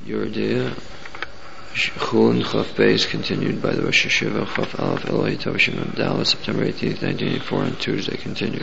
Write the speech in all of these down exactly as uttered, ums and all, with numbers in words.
Yordia. Chulin Chaf Bay is continued by the Rosh Hashiva Chaf Aleph Eloi Tavashim Dallas, September eighteenth, nineteen eighty-four, on Tuesday. Continued.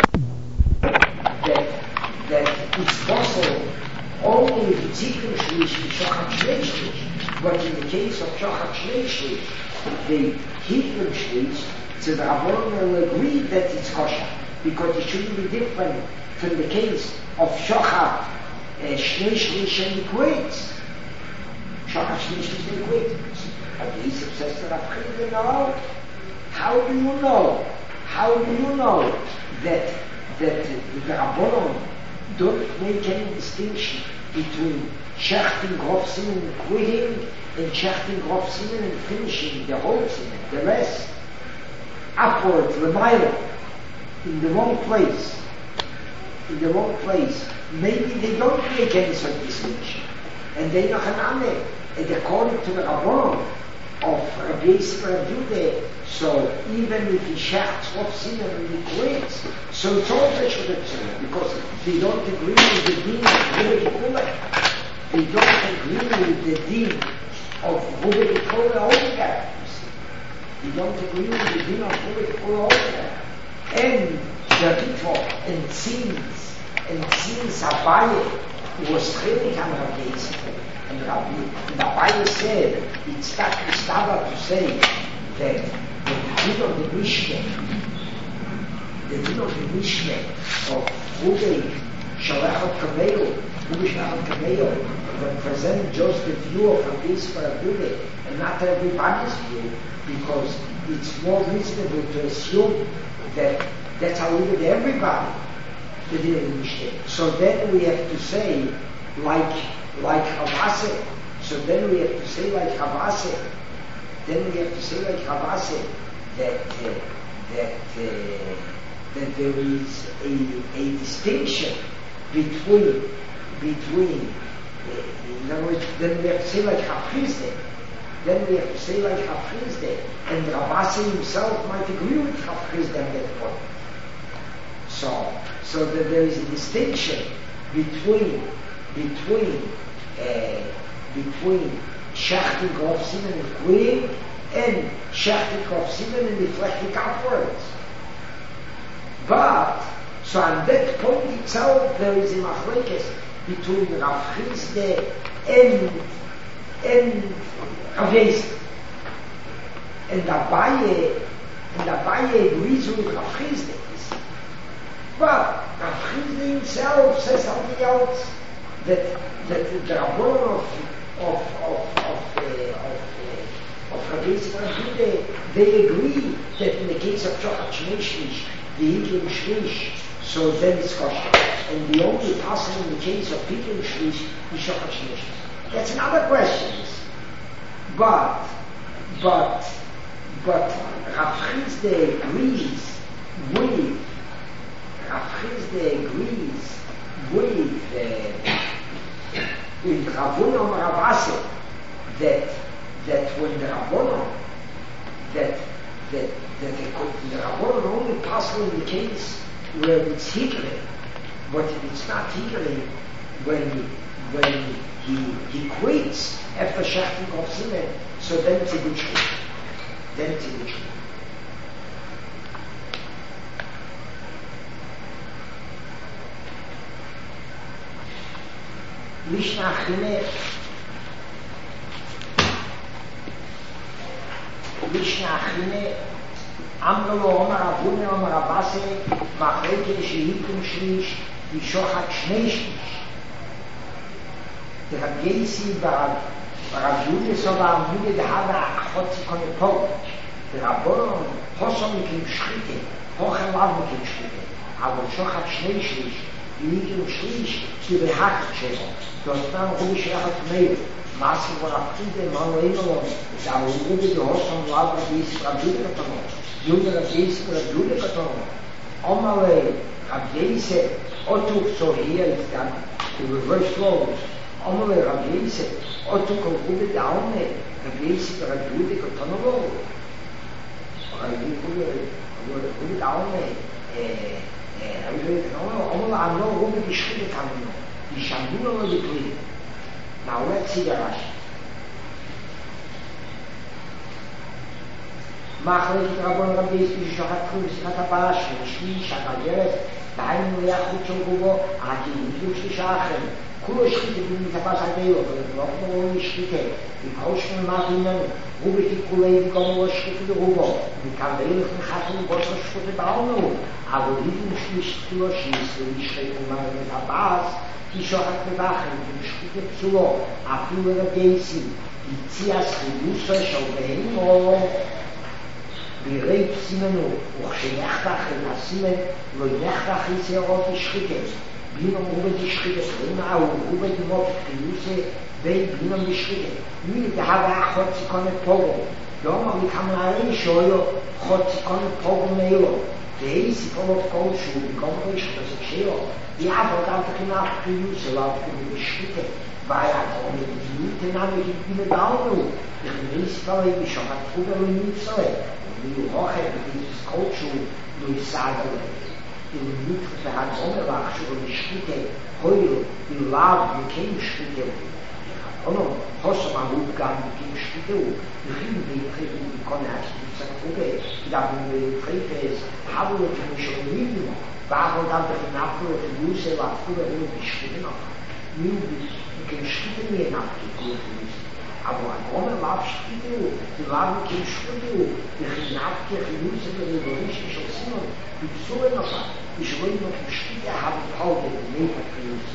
That, that it's possible only if it's equal shlish to Shochat Shnei Shlish, but in the case of Shochat Shnei Shlish, the equal shlish, so the Rabbanon will agree that it's kosher, because it shouldn't be different from the case of Shochat Shnei Shlish and equates. Shochat Shnei Shlish and equates. But the Yisrael says to Rav Chida, no. How do you know? How do you know that that the Rabbanon don't make any distinction between shechting Rof Simen and quitting and shechting Rof Simen and finishing the whole Simen, the rest, upward, Lemaila, in the wrong place, in the wrong place. Maybe they don't make any such distinction, and they know Hanane, and according to the Rabbanon of Rabbi Yisrael Rav Yudah, so even if he shechts Rof Simen and he quits, so it's all Peshudah Tzorah, because they don't agree with the deen of Rubei Kula. They don't agree with the deen of Rubei Kula altogether. They don't agree with the deen of Rubei Kula altogether. And the Ritva and Tzins, and Tzins Abaye was training on Rabbi Yisrael. And Rabbi, and Abaye said, it's not Istava to say that the deen of the Mishnah, the deen of the Mishnah of Rubei Shalachot Kameo, Rubei Shalachot Kameo, represent just the view of Rabbi Yisrael Rav Yudah, and not everybody's view, because it's more reasonable to assume that that's how we did everybody, the deen of the Mishnah. So then we have to say, like like Havase. So then we have to say like Havase. Then we have to say like Havase that uh, that uh, that there is a, a distinction between between. Uh, in other words, then we have to say like Hafrizde. Then we have to say like Hafrizde, and Ravasi himself might agree with Hafrizde at that point. So, so that there is a distinction between between uh, between shechting Rof Simen and quitting, and shechting Rof Simen and reflecting upwards. But so on that point itself, there is a machlekes between Rav Chizde and and Rav Yisrael. And Abaye and Abaye agrees with Rav Chizde. But Rav Chizde himself says something else, that that the Rabbanon of of of of uh, of, uh, of Rabbi Yisrael, they, they agree that in the case of Shochat Shnei Shlish, the Higlim Shlish, so then it's kosher. And the only person in the case of Higlim Shlish is Shochat Shnei Shlish. That's another question. But but but Rav Chizde agrees with Rav Chizde agrees with uh, with Rabbanon Ravase that that when the Rabbanon that that that the, the Rabbanon only possible in the case where it's hikri, but if it's not hikri, when when he he quits after shechting Rof Simen, so then it's a good shlish. Then it's a good shlish. Mishnah Achine Mishnah Achine Amrolo Omar Avune Omar Abase Machleke Shehikim Shlish Yishochat Shnei Shlish. The Rav Yisi Rav Yudah so Rav Yudah Dehada Achotzi Kone Pol. The Rabbanon Hosom Mikim Shchite Hochem Lav Mikim Shchite Avol Shochat Shnei Shlish Yikim Shlish to the Hakat Shebo. Dostan Rubei Shalachot Kameo, Masim Rav Chizde Manu Eimelon, Zav Rubei Hosom Lav Rav Yisrael Rav Yudah Katono, Yudah Rav Yisrael Rav Yudah Katono, Omale Rav Yisrael Otuk. So here it's done the reverse flows. Omale Rav Yisrael Otuk Rubei Daone, Rav Yisrael Rav Yudah Katono. Rav Yisrael Rubei Daone. Omale Ano Rubei Bishchite Kameno. Yishamdino lo dikli. Now let's see the Rashi. מחלקת רבון רבי יספי ששוחט חוץ שיחת הפרש ושליש הגגרת דהיינו ליחוד של גובו הכיבודים שלישה אחרים כולו שחיתה במתפס הדיו ולא כמו שחיתה וכל שמונה מרתי ממנו הוא בתיקולי וגומו שחיתה ברובו וכאן דרך נחתנו בוסר שחותה בעלנו אבל הידים שליש תפילו שיסו ישחית ומרמת הפרס ששוחט מבחן ומשחיתה פסולו אפילו רבי יציאס חידוסו של בהימו בירי סימנו, וכשנחתך את הסימן, לא נחתך יצרות ישחיתת. בינם רובד ישחיתת, ואימה הוא רובד מות חיוסה, ובינם ישחיתת. מי דהבה חוד סיכון את פוגו. יום המקם נערי שאויו, חוד סיכון את פוגו מאילו. והיא סיפולות כלשהו, בגום לא ישחיתת שאילו, ויעבוד על תחינת חיוסה, לא אפילו ישחיתת. והיה תאום לדיוק תנם וגיבים לדענו, וכנראה סיפולי בשוחת חובה לא נמצא. wie hoch hat dieses Kultur durch Sagen in der Mitte der Hansomerlach schon die Schritte heul die Lav die Keimschritte und noch hosse man Utgang die Keimschritte die Rinden die Treten die Konne hat die Zerkruge die da wo die Trete ist haben wir für mich schon lieben warum dann der Nachfolger für Juse war früher nur die Schritte noch nur die Keimschritte mir nachgeguckt aber ein Roman war Spiegel, die waren kein Spiegel, die Chinabke, die Nüsse, die Revolution, die Simon, die Psule noch war. Ich wollte noch im Spiegel haben, Paul, die Nehmer für uns.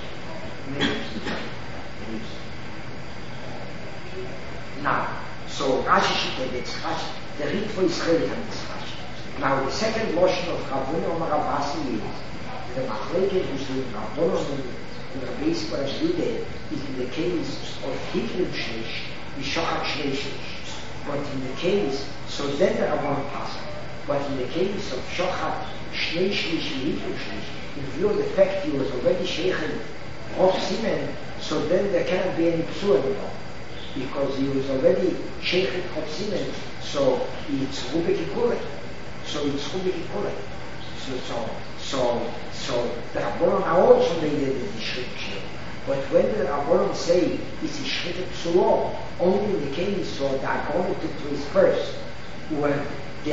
Now, so Rashi Shite, that's Rashi, the Rit for Israel has Rashi. Now, the second motion of Ravuna Omar Avasi is, the Machleket, who's the Ravuna in the base for a Jude, is in the case of Hitler Shlish, the Shochat Shlish. But in the case, so then there are one passage. But in the case of Shochat Shlish, Hitler Shlish, in view of the fact he was already Sheikhen of Simen, so then there cannot be any Psua anymore. Because he was already Sheikhen of Simen, so it's Rubik Kure. So it's Rubik Kure. So, so, so, so the Rabbanon are also made it in the Shrift. But when the Rabbanon say it's a Shrift Psulo, only in the case of the Agrome took place first, when the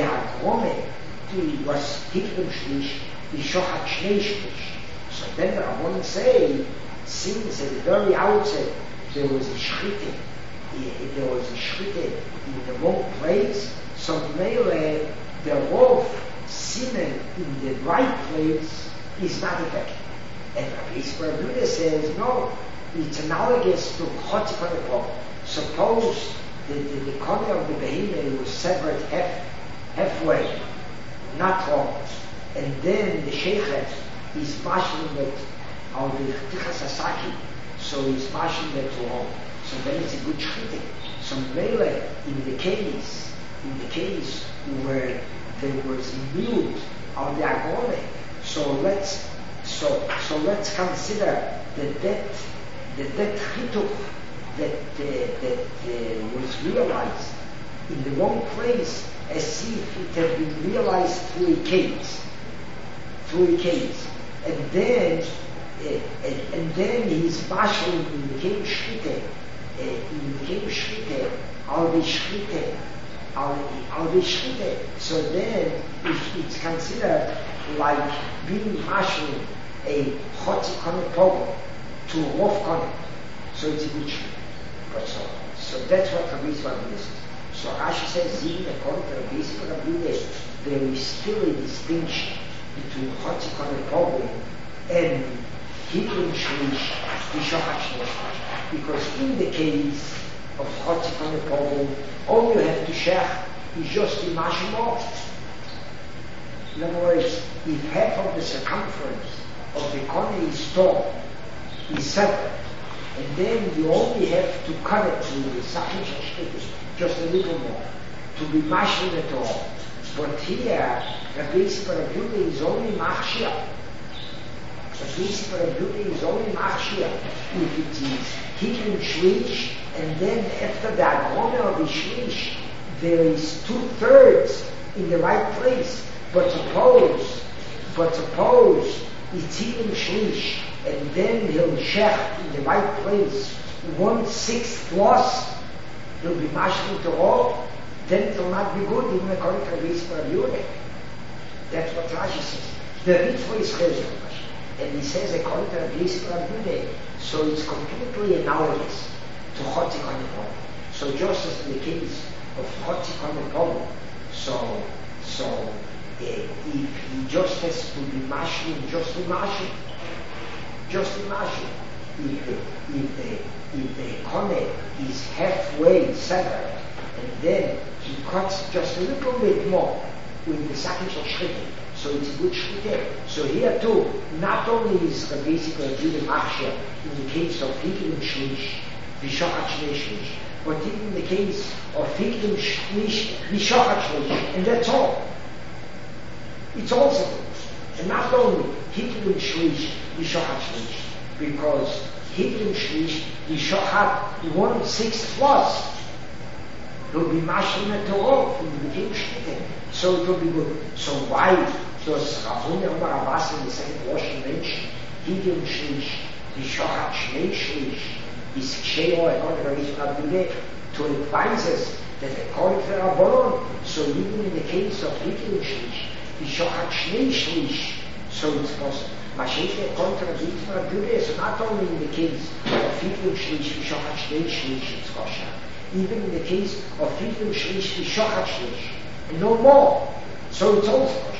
Agrome was Hitler Shlish, the Shochat Shnei Shlish. So then the Rabbanon say, since at the very outset there was a Shrift, there was a Shrift in the wrong place, so Meile, the wolf Simen in the right place is not effective. And Rabbi Yisrael says, no, it's analogous to Chotzipah Nepal. Suppose the, the, the corner of the Behemoth was severed half, halfway, not wrong. And then the Sheikhet is mashing it on the Tichas Asaki, so he's mashing it wrong. So then it's a good shritik. So Mele, in the case, in the case where there was a mute on the Agrome, so let's so so let's consider that that that, that chituk that uh, that uh, was realized in the wrong place, as if it had been realized through a case, through a case, and then uh, and, and then he's bashing in the cave shchite, uh, in the cave shchite, al the shchite. Al the shchite. So then if it's considered like being mashing a chotzi konet pogo to a wolf konet, so it's a good shchite. But so, so that's what Rabbi Yisrael is. So Rashi says, even according to Rabbi Yisrael, there is still a distinction between chotzi konet pogo and Hitler shlish, v'shochat shlish. Because in the case of chotzi konet pogo, all you have to shech is just the mashimo. In other words, if half of the circumference of the corner is tall, is separate, and then you only have to cut it to the sachin shashkitis, just a little more, to be mashim at all. But here, Rabbi Yisrael Rabbi is only machshia. Rabbi Yisrael Rabbi is only machshia if it is hitting shlish, and then after the agrona of the shlish, there is two-thirds in the right place. But suppose, but suppose it's hitting shlish, and then he'll shech in the right place, one sixth plus, he'll be mashlim to all, then it will not be good, even according to the Ritva of Yudek. That's what Rashi says. The Ritva is Chesed, and he says according to the Ritva of Yudek, so it's completely analogous to Chotzik on the problem. So just as in the case of Chotzik on the problem, so, so, uh, if he just has to be mashlim, just be mashlim, just be mashlim. If the, if the, if the kone is halfway severed, and then he cuts just a little bit more with the sakich of shchita, so it's a good shchita. So here too, not only is the basic Judah Machshir in the case of Hiklim Shlish, Vishochat Shlish, but even in the case of Hiklim Shlish, Vishochat Shlish, and that's all. It's also good. And not only Hiklim Shlish, Vishochat Shlish, because Hiklim Shlish, Vishochat one sixth plus, will be mashlim at all from the beginning shlitin. So it will be good. So why does Ravuna Umar Abbas in the second Russian mention Higim Shlish, Vishochat Shnei Shlish, is Ksheo according to Ravuna Abduleh, to advise us that according to Rabbanon, so even in the case of Higim Shlish, Vishochat Shnei Shlish, so it's possible. Mashiach according to Ravuna Abduleh, so not only in the case of Higim Shlish, Vishochat Shnei Shlish, it's kosher. Even in the case of Hiklim Shlish, Vishochat Shlish, and no more. So it's also kosher.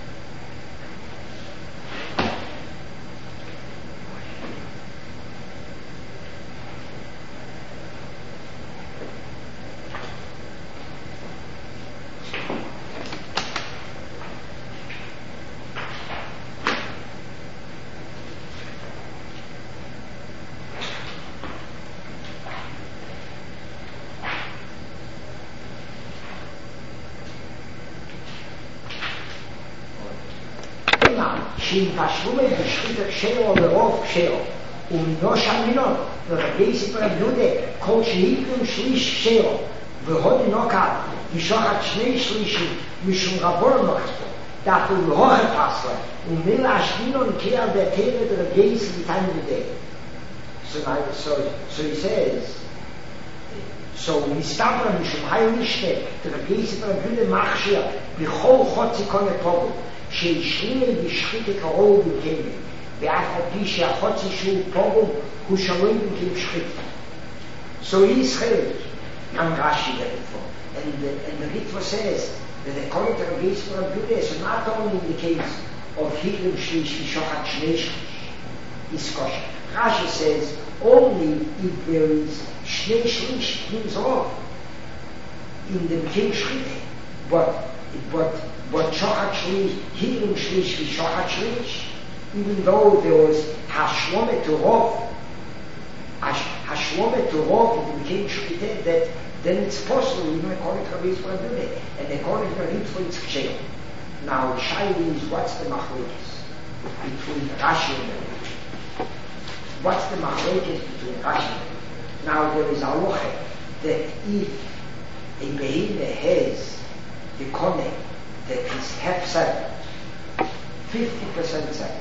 שאם תשלום את בשחית הקשרו או לרוב קשרו ומנו שמינו ובגי ספר הבדודה כל שהיפלם שליש קשרו והוד נוקד ושוחת שני שלישים משום רבור נוקדו דאפו להוכת פסלה ומילה השמינו נקרא דתרת רגי סביתן בדי. So, so, so he says, so מסתבר משום היו נשתה דרגי ספר הבדודה מכשיר בכל חוצי קונה פוגו שהשליל בשחית הקרוב בקיימן, ואף על פי שהחוצי שהוא פוגום הוא שלום בקיימן שחית. So he is chaylik, and Rashi there before. And the, and the Ritva says that according to Rabbi Yisrael Abduleh, so not only in the case of Hiklim Shlish, Vishochat Shnei Shlish, is kosher. Rashi says only if there is Shnei Shlish, means all in the B'kei Shchita. But, but, but Shochat Shlish, Hiklim Shlish, Vishochat Shlish, even though there was Hashlomet to Rov, Hashlomet to Rov in the B'kei Shchita, that then it's possible, even according to Rabbi Yisrael Abduleh, and according to Rabbi Yisrael it's Kshel. Now, Shaili is what's the machlokes between Rashi and Rabbi? What's the machlokes between Rashi and Rabbi? Now, there is a halacha that if a behemah has the kone that is half seven, fifty percent seven,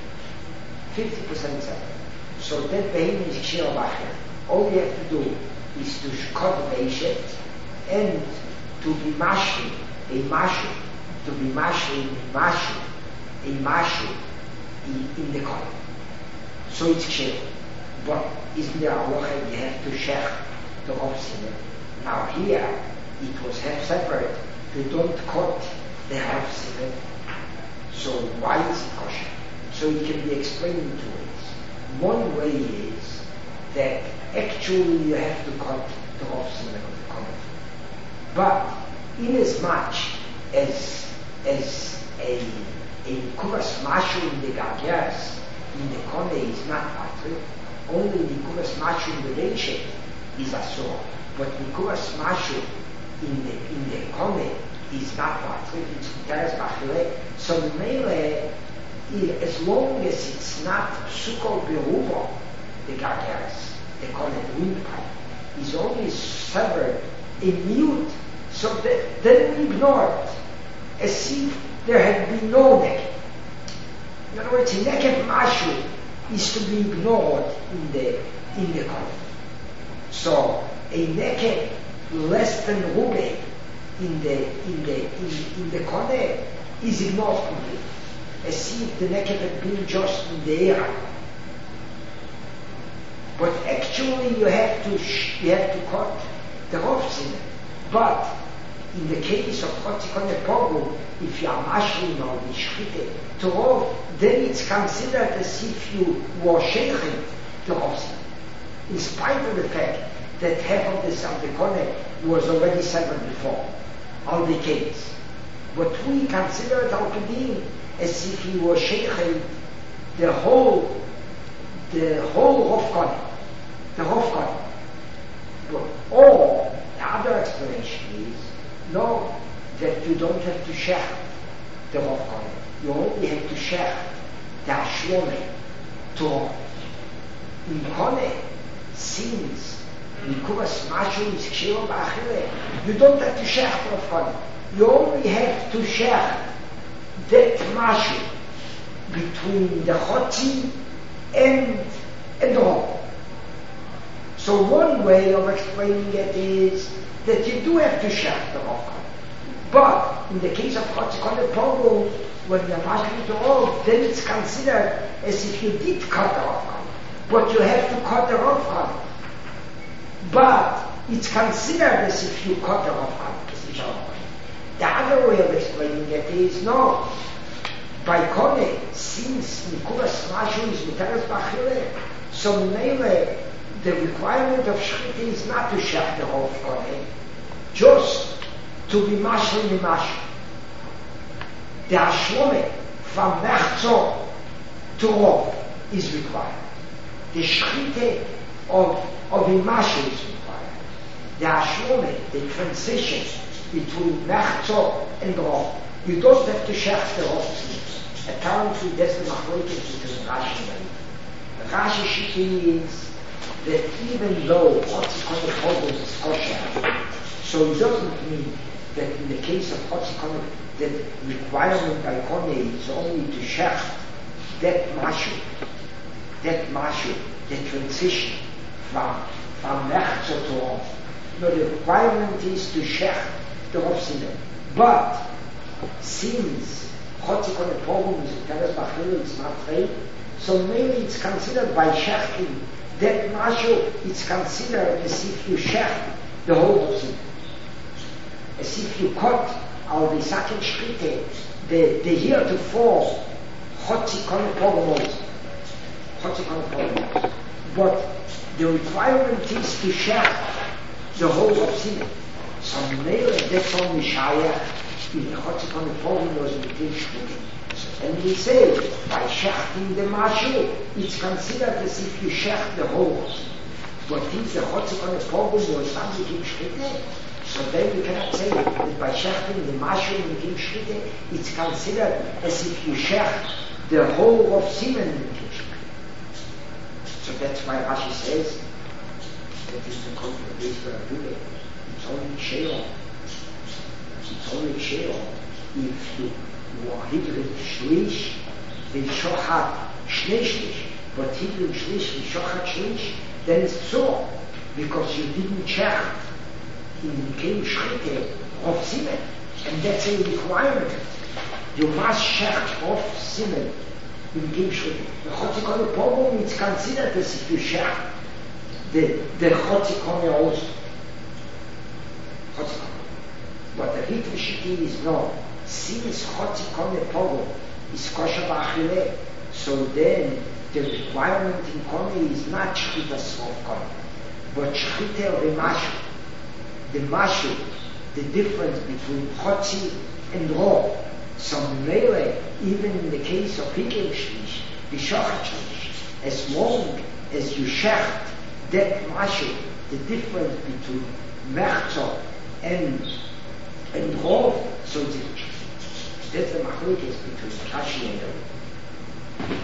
fifty percent seven, so that behemah is Kshel Bachel. All you have to do is to cut the Beishet and to be mashli, a mashli, to be mashli, a mashli, a mashli in, in the column. So it's kshel. But isn't there a halacha you have to shech the Hofsiner? Now here, it was half separate. They don't cut the Hofsiner. So why is it kosher? So it can be explained in two ways. One way is that actually you have to cut the Hofsiner of the column. But in as much as as a a kuvas mashu in the gargeras in the kone is not patri, only the kuvas mashu in the leche is asur. But the kuvas mashu in the in the kone is not patri, it's teres bachile. So mele, as long as it's not sukol berubo, the gargeras, the kone windpipe, is only severed a mute, so that then we ignore it as if there had been no neck. In other words, a neck of mashu is to be ignored in the in the Kohen. So a neket less than Rube in the in the in, in the Kohen is ignored completely. As if the neket had been just in the air. But actually you have to sh- you have to cut the Rofzin. But in the case of Chotzikone Pogu, if you are mashlim or Nishchite to Rov, then it's considered as if you were sheikhing the Rofzin. In spite of the fact that half of the Sardikone was already severed before, all the case. But we consider it out to be as if you were sheikhing the whole the whole Rofkone, the Rofkone. But or the other explanation is no, that you don't have to shech the Rofkone. You only have to shech the Ashlome to Rov. In Kone, since Nikuras Mashu is Kshiro Ba'achile, you don't have to shech the Rofkone. You only have to shech that Mashu between the Chotzi and and the Rov. So one way of explaining it is that you do have to shech the Rofkone. But in the case of Chotzikone Pogu, when you're mashlim to Rov, then it's considered as if you did cut the Rofkone. But you have to cut the Rofkone. But it's considered as if you cut the Rofkone. The other way of explaining it is no. By Kone, since Nikuras Mashu is Miteres Bachile, so Mele, the requirement of Shchita is not to shech the Rofkone, just to be mashlim in Mashu. The Ashlome from Mechzo to Rov is required. The Shchita of, of Imashu is required. The Ashlome, the transition between Mechzo and Rov. You don't have to shech the Rov. Apparently that's the Machlokes between Rashi and Rashi Shiki is that even though Chotzikone Pogu is kosher, so it doesn't mean that in the case of Chotzikone, that requirement by Kone is only to shech that Mashu, that Mashu, the transition from from Mechzo to Rov. No, the requirement is to shech the Rov Sinan. But since Chotzikone Pogu is Miteres Bachile, it's not right, so maybe it's considered by shechting that Mashu, it's considered as if you shech the whole of it. As if you cut al the second Shchite, the, the heretofore Chotzikone Pogu Moses. Chotzikone Pogu Moses. But the requirement is to shech the whole of it. So maybe that's only Shaya in the Chotzikone Pogu was with the Shchite. And we say, by shechting the Mashu, it's considered as if you shech the whole. But if the Chotzikone Pogu was not with the Shchite, so then you cannot say that by shechting the Mashu in the Shchite, it's considered as if you shech the whole of Simen in the Shchite. So that's why Rashi says that is the code of Israel Dule. It's only Sheol. It's only Sheol if you were Hidrin Shlish, the Shochat Shnei, but Hidrin Shlish, the Shochat Shlish, then it's so, because you didn't check in the Kim Shchite of Simen, and that's a requirement. You must check of Simen in Kim Shchite. The Chotzikone Pogu, it's considered as if you check the, the Chotzikone also. Chotzikone. But the Hidrin Shchite is no. Since Chotzikone Pogu is kosher ba'achile, so then the requirement in Kone is not Shchitas of Kone, but Shchita of a Mashu. The Mashu, the difference between Chotzi and Rov. So Mele, even in the case of Higel Shlish, the Shochat Shlish, as long as you shecht that Mashu, the difference between Mechzo and and Rov, so it's that's the Machlokes between Rashi and Rov.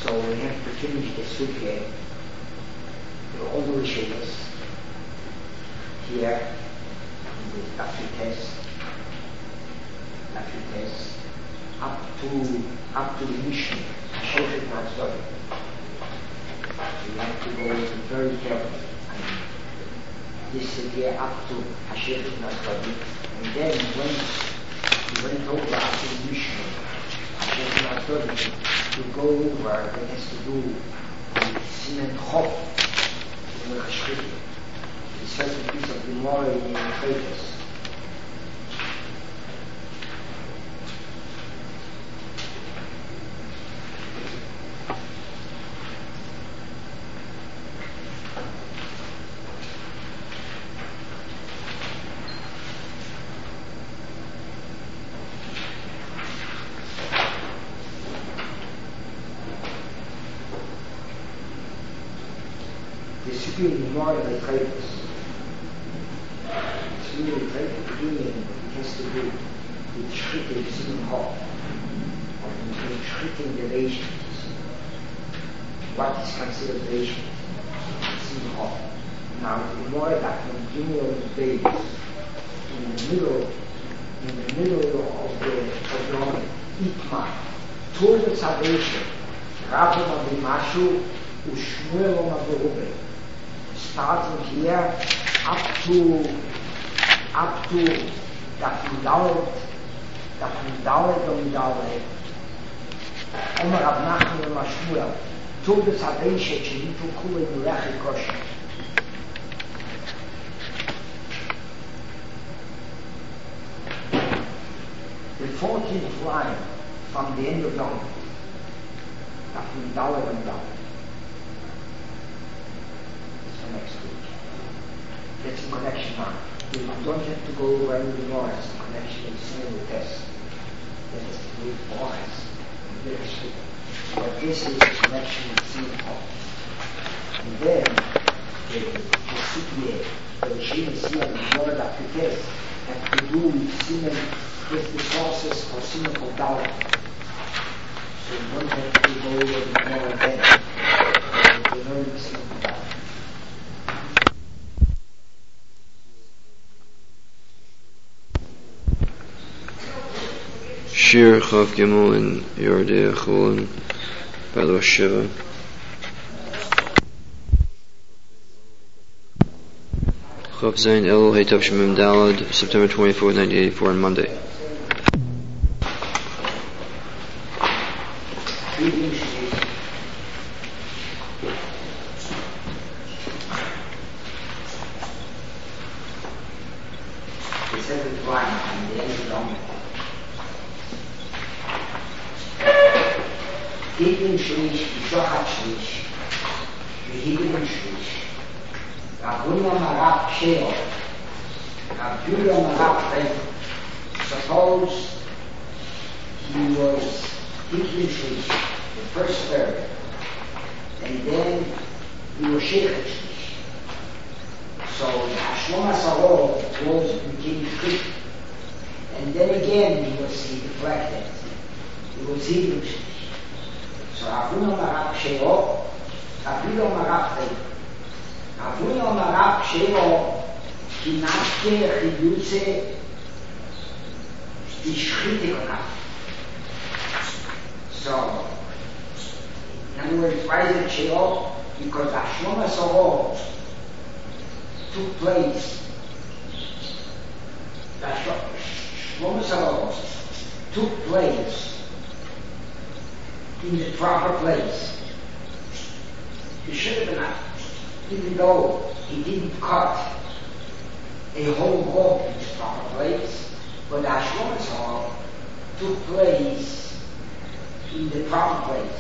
So we have to finish the sugya, all the rishayas, here, in the Dafri test, Dafri test, up to, up to the mission, Shoshet Matzvah. We have to go very carefully. And this sugya up to Shoshet Matzvah. And then when he went over after the mission, to go over that has to do with Simen Chov in the Chashkiri. It's such a piece of Gemara in the Freitas. It's really more than the Freitas. It's really very beginning. It has to do with Shritin Simen Chov, or with Shritin relations. What is considered relation? Simen Chov. Now, the more that continual days, in the middle, in the middle of the of Itma, toward the salvation, Rabbi Mashu, Ushmuel Mavorube. Starting here up to up to Dafndalet, Dafndalet Domdalet, Omer Rav Nachman Mashmuel, to the salvation Chinitu Kule Nulechi Kosher. The fourteenth line from the end of Yom, Dafndalet Domdalet. Next week. That's a connection now. You don't have to go over any more. It's a connection in single test. That has to do with boys and leadership. But this is a connection in single. And then the C P A, the regime is here in the word of the test, have to do with single, with the process for single dollar. So you don't have to go over the more again. You learn the single dollar. Shir Chav Gimel in Yordei Chulin by the Rosh Shiva. Chav Zayin Elul Heitav Shemim Dalad, September twenty-fourth, nineteen eighty-four, on Monday. The seventh line and the end of the Hidden Shlish, Shochat Shlish, Hidden Shlish. Rabuna Marab Sheo, Rabuna Marab Sheo. Suppose he was Hidden Shlish, the first third, and then he was Shechet Shlish. So Hashlom HaSaror was became Shlish, and then again he was he deflected. He was Hidden Shlish. So Avuna Marab Sheo, Avilo Marab Sheo. Avuna Marab Sheo, Kinashke Chidutze, die Schritte gemacht. So, in other words, why is it Sheo? Because Hashlom HaSaror took place. Hashlom HaSaror took place in the proper place. He should have been up, even though he didn't cut a whole rope in its proper place, but the Hashlom HaSaror took place in the proper place.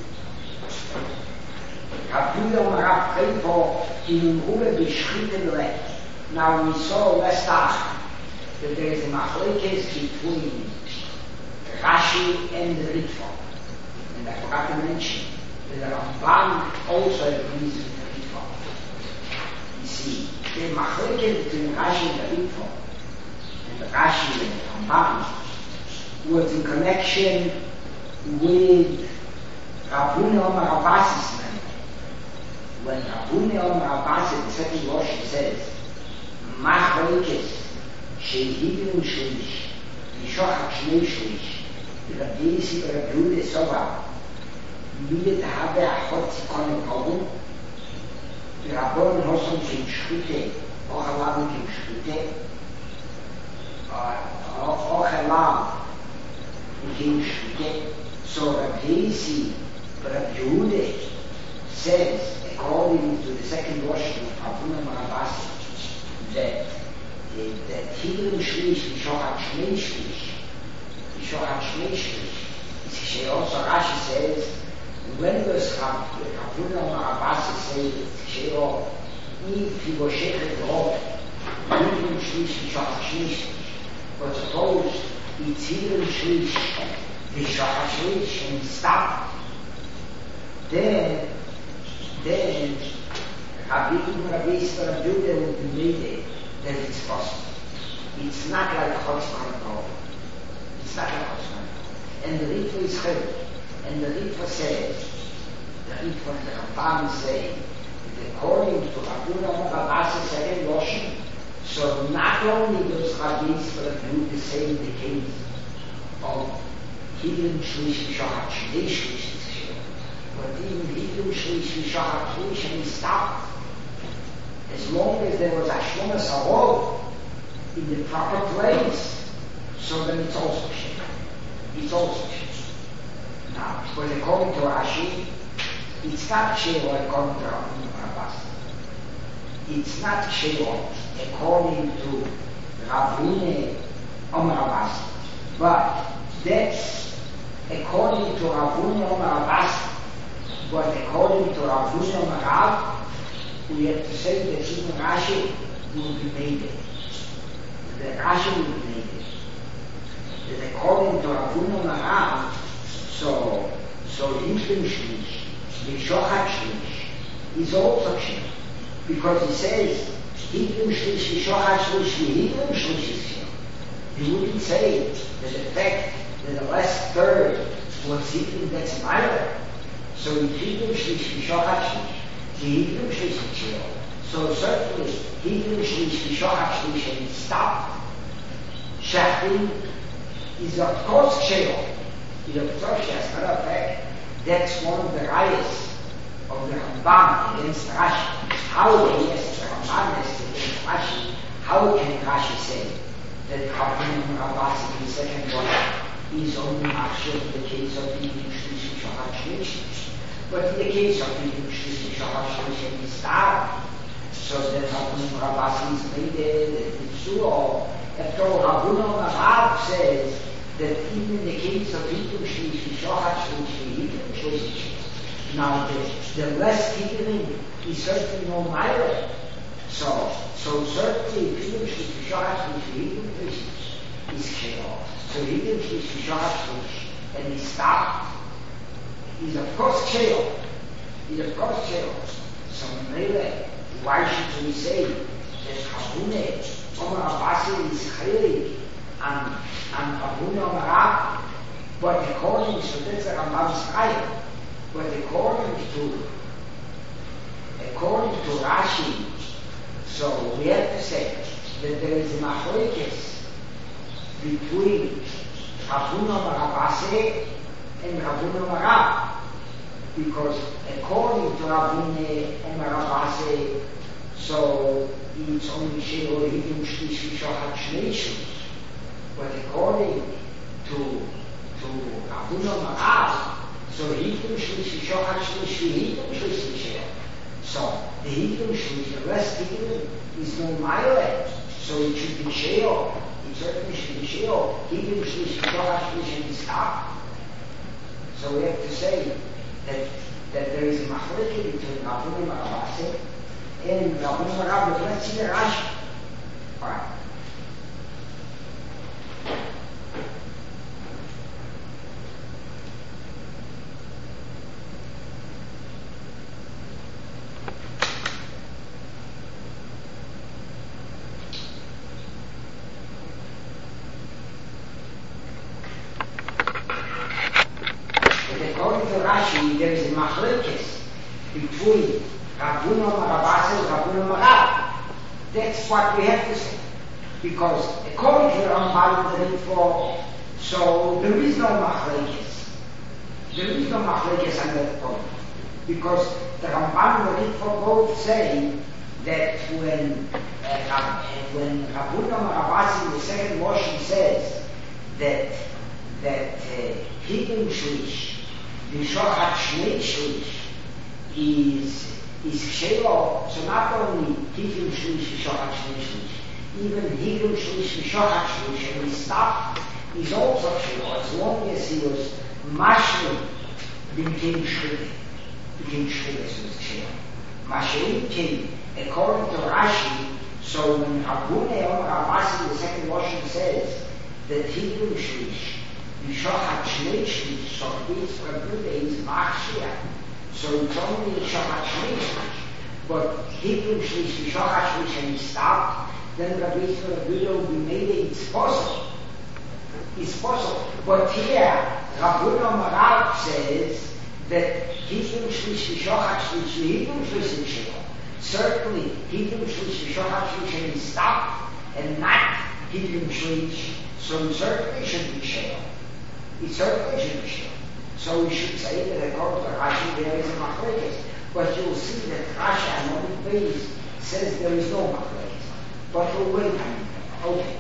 Now we saw last time that there is a machlekes between Rashi and the Ritva. And I forgot to mention that the Ramban also agrees with the Ritva. You see, the machlekes between Rashi and the Ritva, and the Rashi and the Ramban, was in connection with Rabune Omar Abbas is meant. When Rabune Omar Abbas in the second Rosh says, Machlokes Shehidin Shlish, Yishochat Shnei Shlish, Rabbi Yisi Rabbi Yehuda Soba, Mide Habe Achot Zikon Kogu, Rabon Hoson Kim Shchute, Ochalam Kim Shchute, Ochalam Kim Shchute. So Rabbi Yisi Rabbi Yehuda says, according to the second Rosh of Rabune Omar Abbas, that that Hidden Shlish, Yishochat Shnei Shlish, Yishochat Shnei Shlish. She also Rashi says, when does Rabune Omar Abbas say Sheo, if he was shechet rob, Hidden Shlish, Yishochat Shnei Shlish, but suppose it's Hidden Shlish, Yishochat Shlish, and he stopped, then, then Rabbi Rabbi Yisrael Rabbi Yehuda will be made that it's possible. It's not like Chotzman Tov. It's not like Chotzman Tov. And the Ritva is heard. And the Ritva says, the Ritva and the Rambam say, that according to Rabbi Omar Abbas' second Rosh, so not only does Rabbi Yisrael Rabbi Yehuda say in the case of Hidden Shlish Yishochat Shnei Shlish, but even Hidden Shlish Yishochat Shlish, and he stopped. As long as there was Ashlomas Harov in the proper place, so then it's also Shem. It's also Shem. Now, because according to Rashi, it's not Sheol according to Rabbi Abbas. It's not Sheol according to Rabbi Omar Abbas. But that's according to Rabbi Omar Abbas. But according to Rabbi Omar Rav, we have to say that even Rashi will be made it. That Rashi will be made it. That according to Rabbi Omar Rav, so so Hidden Shlish, Yishochat Shlish, is also Shem. Because he says, Hidden Shlish, Yishochat Shlish, Hidden Shlish is Shem. He wouldn't say that the fact that the last third was hidden, that's minor. So in Hidden Shlish, Yishochat Shlish, Hidden Shlish is Shem. So certainly, Hidden Shlish, Yishochat Shlish, and stop. Shachtin is of course Shem. In of course, as a matter of fact, that's one of the rayas of the Rambam against Rashi. How, yes, the Rambam is against Rashi, how can Rashi say that Rabbi Abbas in the second one is only actually in the case of the Shlish Yishochat Shlish? But in the case of the Shlish Yishochat Shlish and the star, so that Rabbi Abbas is made the Tzur. After all, Rabbi Rav says that even in the case of Hidden Shlish Yishochat Shlish, Hidden Shlish, now the, the less hidden is certainly no minor. So, so certainly Hidden Shlish Yishochat Shlish, Hidden Shlish is Sheol. So Hidden Shlish Yishochat Shlish, and he stopped, is of course Sheol. Is of course Sheol. So Mele, why should we say that Rabune Omar Abbas is Chaylik and and Rabune Omar Rav? But according to that's a Rambam's Chaylik. But according to according to Rashi, so we have to say that there is a machlokes between Rabune Omar Abbas and Rabune Omar Rav, because according to Rabune Omar Abbas, so it's only Sheol Hidden Shlish Yishochat Shnei Shlish. But according to to Rabune Omar Rav, so Hidden Shlish Yishochat Shlish, Hidden Shlish is Sheol. So the Hidden Shlish, the rest hidden, is no mile. So it should be Sheol. It certainly should be Sheol. Hidden Shlish Yishochat Shlish, and stop. So we have to say that that there is a machlokes between Rabune Omar Abbas and Rabune Omar Rav. But let's see the Rashi. All right. According according to Rashi, there is a machlekes between Rabbuno Marabasa and Rabbuno Marab. That's what we have to say. Because according to the Ramban the Ritva, so there is no machlekes. There is no machlekes on that point. Because the Ramban and the Ritva both say that when uh, when Rabbuno Marabasa in the second washing says that that Hidden Shlish, the Shochat Shnei Shlish, is is Kshelo, so not only Hidden Shlish, the Shochat Shnei Shlish, even Hidden Shlish, the Shochat Shlish, and he stopped, is also Kshelo, as long as he was Mashlim, became Shlish, became Shlish, so it's Kshelo. Mashlim came, according to Rashi, so when Rabbuno Marabasa in the second washing says that Hidden Shlish, the Shochat Shnei Shlish, so it's for a good day, is Machshia. So it's only the Shochat Shnei Shlish. But Hidden Shlish, the Shochat Shlish, and he stopped, then Rabbi Yisrael Guido, we made it, it's possible. It's possible. But here, Rabbuno Marab says that Hidden Shlish, the Shochat Shlish, the Hidden Shlish is Shlish. Certainly, Hidden Shlish, the Shochat Shlish, and he stopped, and not Hidden Shlish, so it certainly should be Shlish. It certainly should be sure. So we should say that according to Rashi there is a machlekes. But you'll see that Rashi on one page says there is no machlekes. But we'll wait a minute. Okay.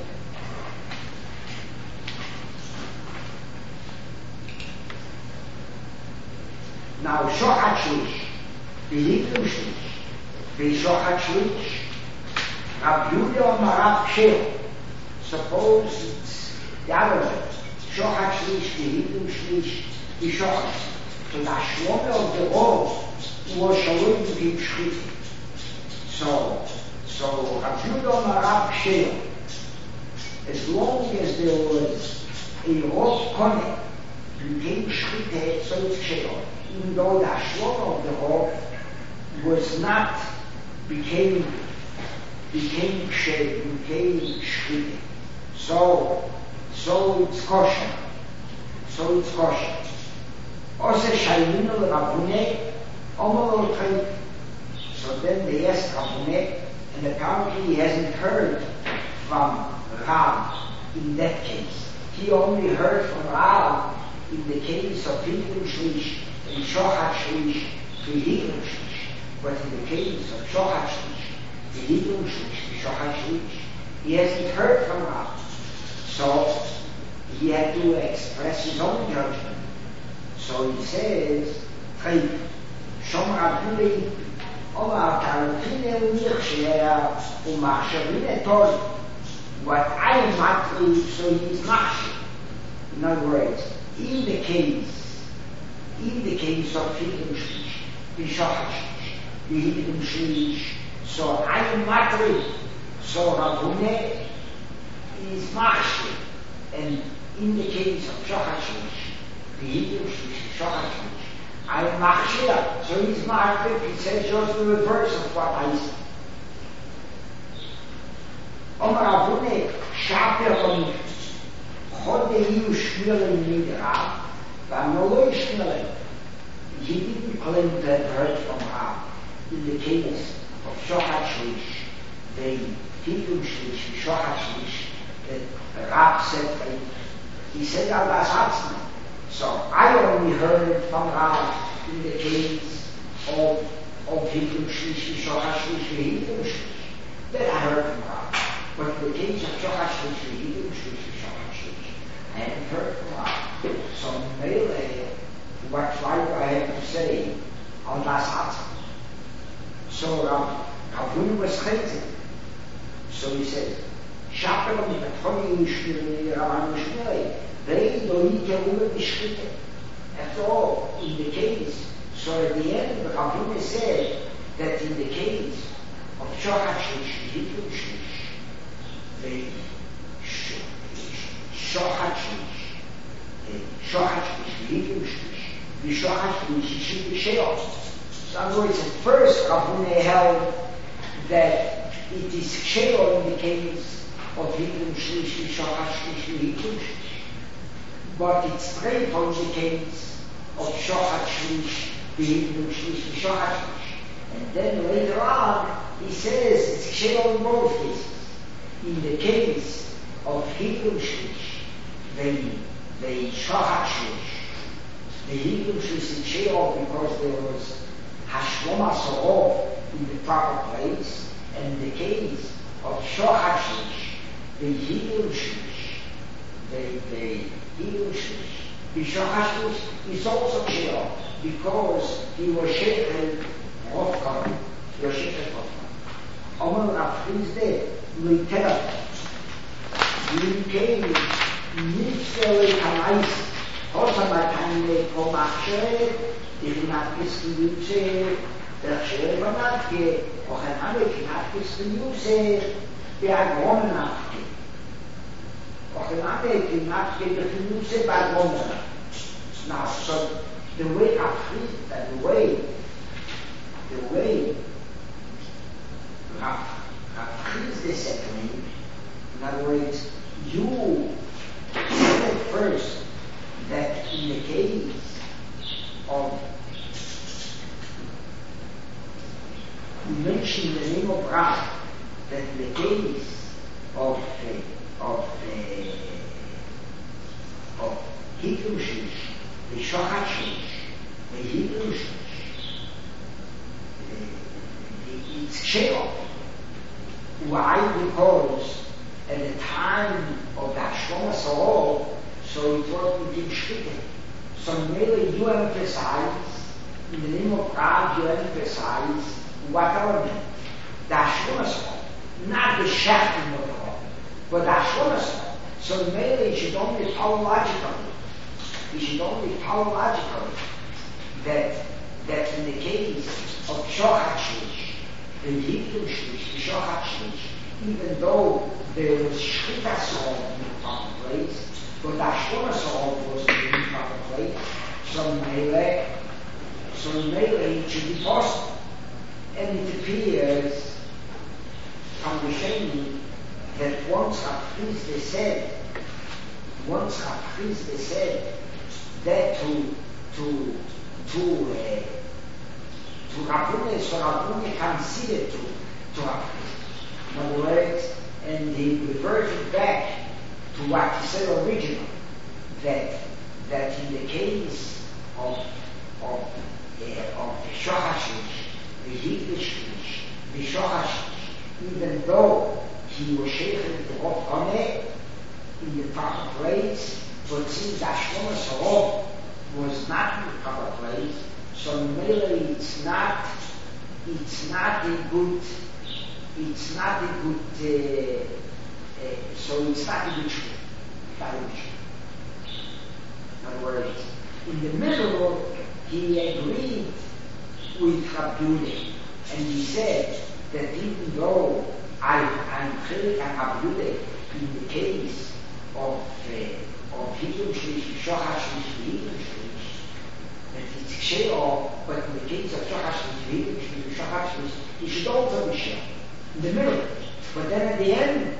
Now Shochat Shlish, the Hidden Shlish, the Shochat Shlish, Rabbi Yehuda Marab Kshelo. Suppose it's the other way. Shochat Shlish, the Hidden Shlish, the Shochat. So the Shlomo of the Rov was Shalom to give Shchita. So, so Rabbi Yehuda Marab Kshelo, as long as there was a Rov Kohen, became Shchita, so it's Kshelo. Even though the Shlomo of the Rov was not, became, became Kshelo, became Shchita. So, So it's kosher. So it's kosher. Ose Shailinu Rabbuno, Omar Olchei. So then they asked Rabbuno, and apparently he hasn't heard from Rav in that case. He only heard from Rav in the case of Hidden Shlish and Shochat Shlish to Hidden Shlish. But in the case of Shochat Shlish, the Hidden Shlish, the Shochat Shlish, he hasn't heard from Rav. So he had to express his own judgment. So he says, Shom Rabbi Omar Tarufine Umirshea Umachshavine Tol. What I am matri, so he is machshav. In other words, in the case, in the case of Hidden Shlish, the Shochat Shlish, the Hidden Shlish, so I am matri, so Rabbuno is machshav. And in the case of Shochat Shlish, the Hidden Shlish, Shochat Shlish, I am machshav. So he's machshav. He says just the reverse of what I said. Omar Rabbuno, Shaper von Chode Yu Shmielen Nidrav, Vanoloy Shmielen. He didn't claim to have heard from Rav. In the case of Shochat Shlish, the Hidden Shlish, Shochat Shlish, that Rav said, he said Al Das Hatzman. So I only heard from Rav in the case of of Hidden Shlish, Shochat Shlish, the Hidden Shlish. That I heard from Rav. But in the case of Shochat Shlish, the Hidden Shlish, Shochat Shlish, I haven't heard from Rav. So Mele, what why do I have to say Al Das Hatzman? So Rav Rabbuno was chayzik. So he says, Shapel mit Chode Yu Shmielen Rabban Shmielen. They don't need to move the Shchita. After all, in the case, so at the end, the Rabbuno said that in the case of Shochat Shlish, Hidden Shlish, the Shochat Shlish, the Shochat Shlish, Hidden Shlish, the Shochat Shlish should be Sheol. So in other words, at first Rabbuno held that it is Sheol in the case of Hidden Shlish, the Shochat Shlish, the Hidden Shlish. But it's straight on the case of Shochat Shlish, the Hidlum Shlish, the Shochat Shlish. And then later on, he says it's Ksheol in both cases. In the case of Hidlum Shlish, the, the Shochat Shlish, the Hidlum Shlish is Ksheol because there was Hashloma Sorov in the proper place, and in the case of Shochat Shlish, the Hidlum Shlish, the, the Hidlum Shlish, the Shochat Shlish is also Ksheol because he was Shekel Rovkan, he was Shekel Rovkan. Omer Rav Frizdeh, we tell us, we came Mitzvah Kanais, also by time they come after, if you not kiss the music, the Shere Vanatke, or another cannot kiss the music, they are woman after. Or another cannot get the music by woman. Now, so the way I feel that the way, the way Rav Frizdeh said to me, in other words, you said first that in the case of, you mentioned the name of Rav, that in the case of uh, of uh, of Hidlum Shlish, the Shochat Shlish, the Hidlum Shlish, it's Ksheol. Why? Because at the time of the Hashloma Sorov, so it was within Shkita. So maybe you emphasize, in the name of God, you emphasize what element? The Hashloma Sorov, not the shafting of the Sorov, but the Hashloma Sorov. So maybe it should only follow logically. It should only follow logically that that in the case of Shochat Shlish, the Hidlum Shlish, the Shochat Shlish, even though there was Shkita Sorov in the proper place, but the Hashloma Sorov was in the proper place, so Mele, so Mele it should be possible. And it appears from the Sheni that once Rav Frizdeh said, once Rav Frizdeh said that to to to uh, to Rabune, so Rabune considered to to Rav Frizdeh. In other words, and he reverted back to what he said originally, that that in the case of of uh, of the Shochat Shlish, the Hidlum Shlish, the Shochat Shlish, even though he was Shekel the Rov Koneh in the proper place, but since the Hashloma Sorov was not in the proper place, so really it's not it's not a good it's not a good uh, uh, so it's not a good shul. Not a good shul. In other words, in the middle he agreed with Rabduleh, and he said that even though I, I'm Chelik and Rabduleh in the case of uh, of Hidlum Shlish, Shochat Shlish, Hidlum Shlish, that it's Ksheol, but in the case of Shochat Shlish, Hidlum Shlish, Shochat Shlish, he should also be Ksheol in the middle. But then at the end,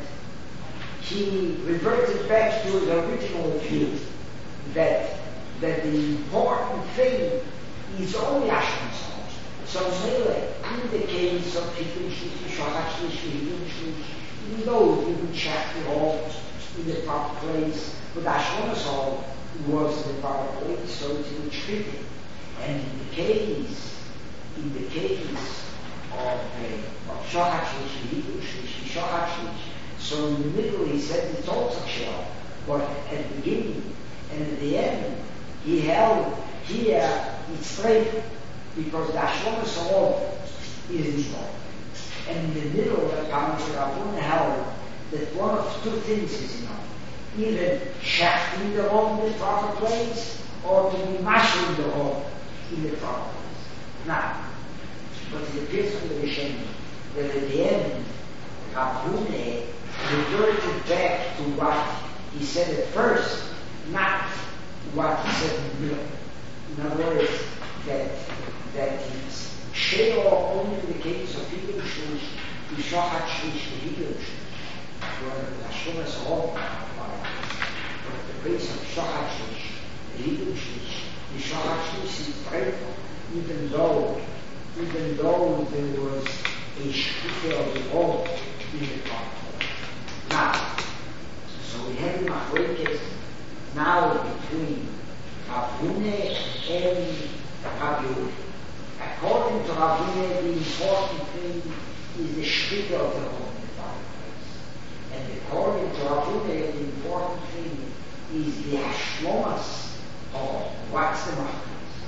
he reverted back to his original view that that the important thing is only Hashloma Sorov. So Mele, in the case of Hidlum Shlish, Shochat Shlish, Hidlum Shlish, even though he didn't check it all in the proper place, but Hashloma Sorov was in the proper place, so it's been treated. And in the case, in the case of uh, of Shochat Shlish, Hidlum Shlish, Shochat Shlish, so in the middle he said it's also Ksheol, but at the beginning and at the end, he held here it's straight because the Hashloma Sorov is involved. And in the middle, the Council Rabun held that one of two things is enough. Either shafting the Rov in the proper place, or to be mashing the Rov in the proper place. Now, but it appears from the Rishonim that at the end, Rabun reverted back to what he said at first, not what he said in the middle. In other words, that that it's Ksheol only in the case of Hidlum Shlish, the Shochat Shlish, the Hidlum Shlish, where the Hashloma Sorov, but the case of Shochat Shlish, the Hidlum Shlish, the Shachashlish is grateful, even though, even though there was a shkita of the old in the conflict. Now, so we have the machlokes now between Rav Huna and Rav Yehuda. According to Rav Huna, the important thing is the shkita of the old in the conflict. And according to Rav Huna, the important thing is the hashlomas of what's the machlokes.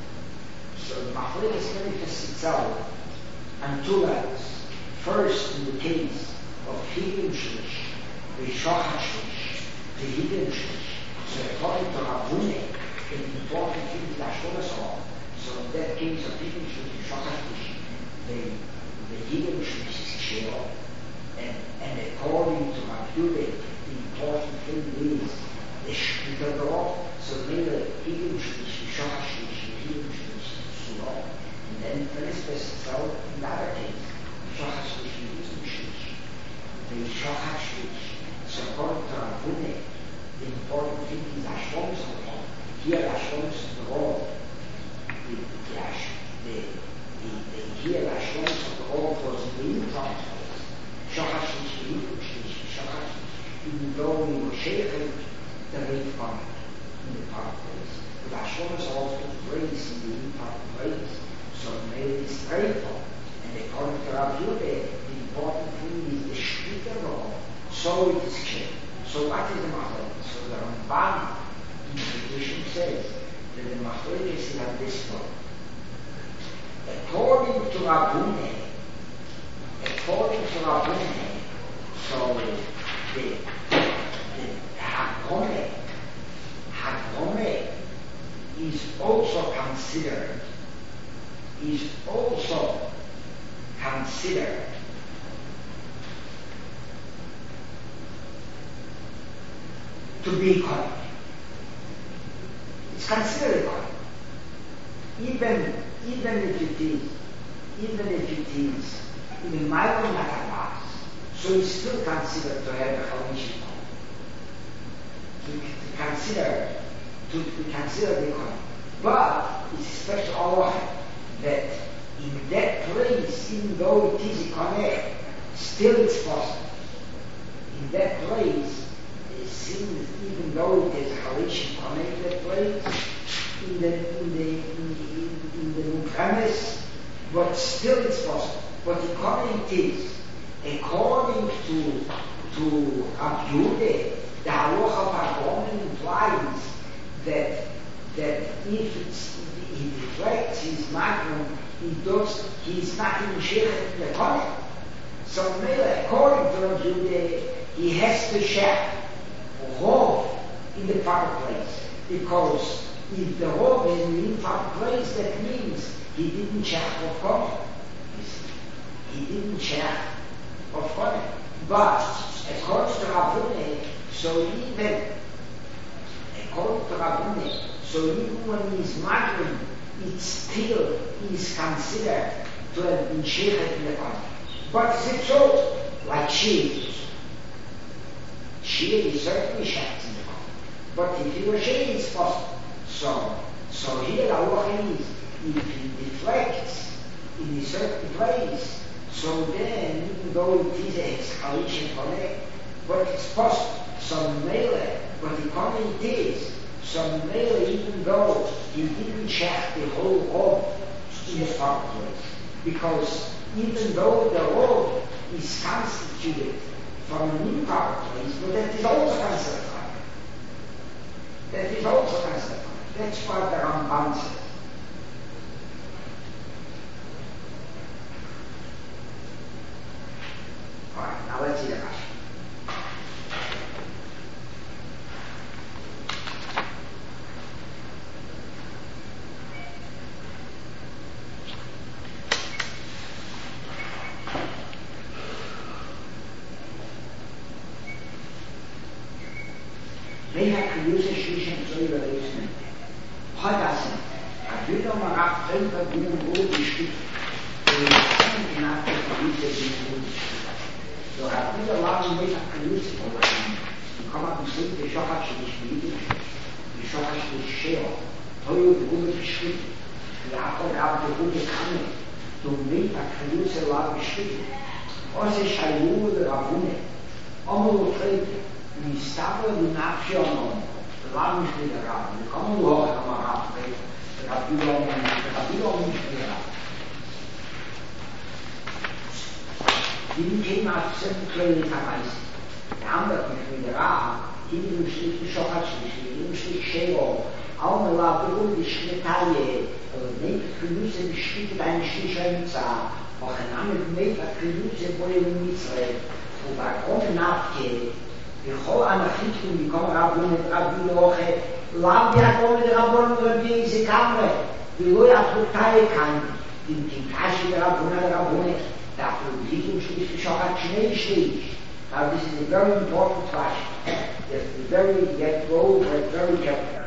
So the machlokes manifests itself on two levels. First, in the case of Hidden Shlish, the Shochat Shlish, the Hidden Shlish. So according to Rav Huna, the important thing is the hashlomas of. So in that case of Hidden Shlish, the Shochat Shlish, the the Hidden Shlish is Shelo, and and according to Rav Yehuda, the important thing is the Shkita law. So later, Hidden Shlish, the Shochat Shlish, the Hidden Shlish, Surah, and then manifests itself in the other case, the Shochat Shlish, the Hidden Shlish, the Shochat Shlish. So according to Rav Huna, the important thing is Hashlomas of the law. Here, Hashlomas of the law, the the the the here Hashlomas of the law was in the improper place. Shochat Shlish, the Hidden Shlish, the Shochat Shlish, even though we were shaken, the rate from in the proper place. But Hashlomas also raised in the improper place, so it made it grateful. And according to Rav Yehuda, the important thing is the shkita law, so it is clear. So what is the machlokes? So the Ramban in the tradition says that the machlokes is at this point. According to Rav Huna, according to Rav Huna, so the the Hakome, Hakome is also considered, is also considered to be correct. It's considered correct. Even, even if it is, even if it is in the micro matabas, so it's still considered to have a halishim. To, to consider, to, to consider the correct. But it's special Allah that in that place, even though it is a connect, still it's possible. In that place, it seems, even though it is a halachim connect that place, in the in the in the, in the premise, but still it's possible. But according it is, according to to Rav Yehuda, the halacha of implies that that if it's, he reflects his magnum, he does, he's not in share in the connect. So according to Rav Yehuda, he has to share Rov in the proper place, because if the Rov is in the improper place, that means he didn't check of connect. He didn't check of connect. But according to Rav Huna, so even according to Rav Huna, so even when he's magnum, it still is considered to have been shared in the connect. But is it so? Like sheep. Sheep is certainly shared in the connect. But if he was shared, it's possible. So, so here our is, if he deflects in a certain place, so then, even though it is a excavation connect, but it's possible. So melee, but the comment is, so melee, even though he didn't check the whole road in the proper place, because even though the road is constituted from an improper place, but that is also considered fire. That is also considered fire. That's what the Ramban says. Alright, now let's see the Rashi. They have to use a shishim so you will use it. Hadasim. Avido marach telka bin ul bishtik. They not to use it in ul. So Avido allowed me to use it over time. You come up and say the shochat shlish, the shochat shlish sheo. Toyo de Gune beschrieben. Jakob gab de Gune Kanne. Du mit a Kanyuse war beschrieben. Ose Shayu de Rabune. Omo Trete. Mi stava di Nafionon. War nicht mit der Rabune. Komm du auch am Rabune. Rabune, Rabune nicht mit der Rabune. Die Thema sind kleine Verweise. Der andere mit der Rabune. Die im Schlicht Schochatschlich, die im Schlicht Shevo. Auch eine Labur, die Schnittaille, nicht Knüsse, die Schnitte deine Shisha-Nutza, auch ein anderer Meter Knüsse, wo ihr in Mitzre, wo bei Gott nachgeht, wie Chol Anachitun, wie kommen Rabun und Rabbi Loche, Lab ja kommen die Rabun und Rabbi in diese Kamre, wie Loi Atrutai kann, die Kinkashi der Rabun und Rabun, dafür liegen schlicht Schochat schnell steht. Now this is a very important question. You have to be very, you have to go over it very carefully.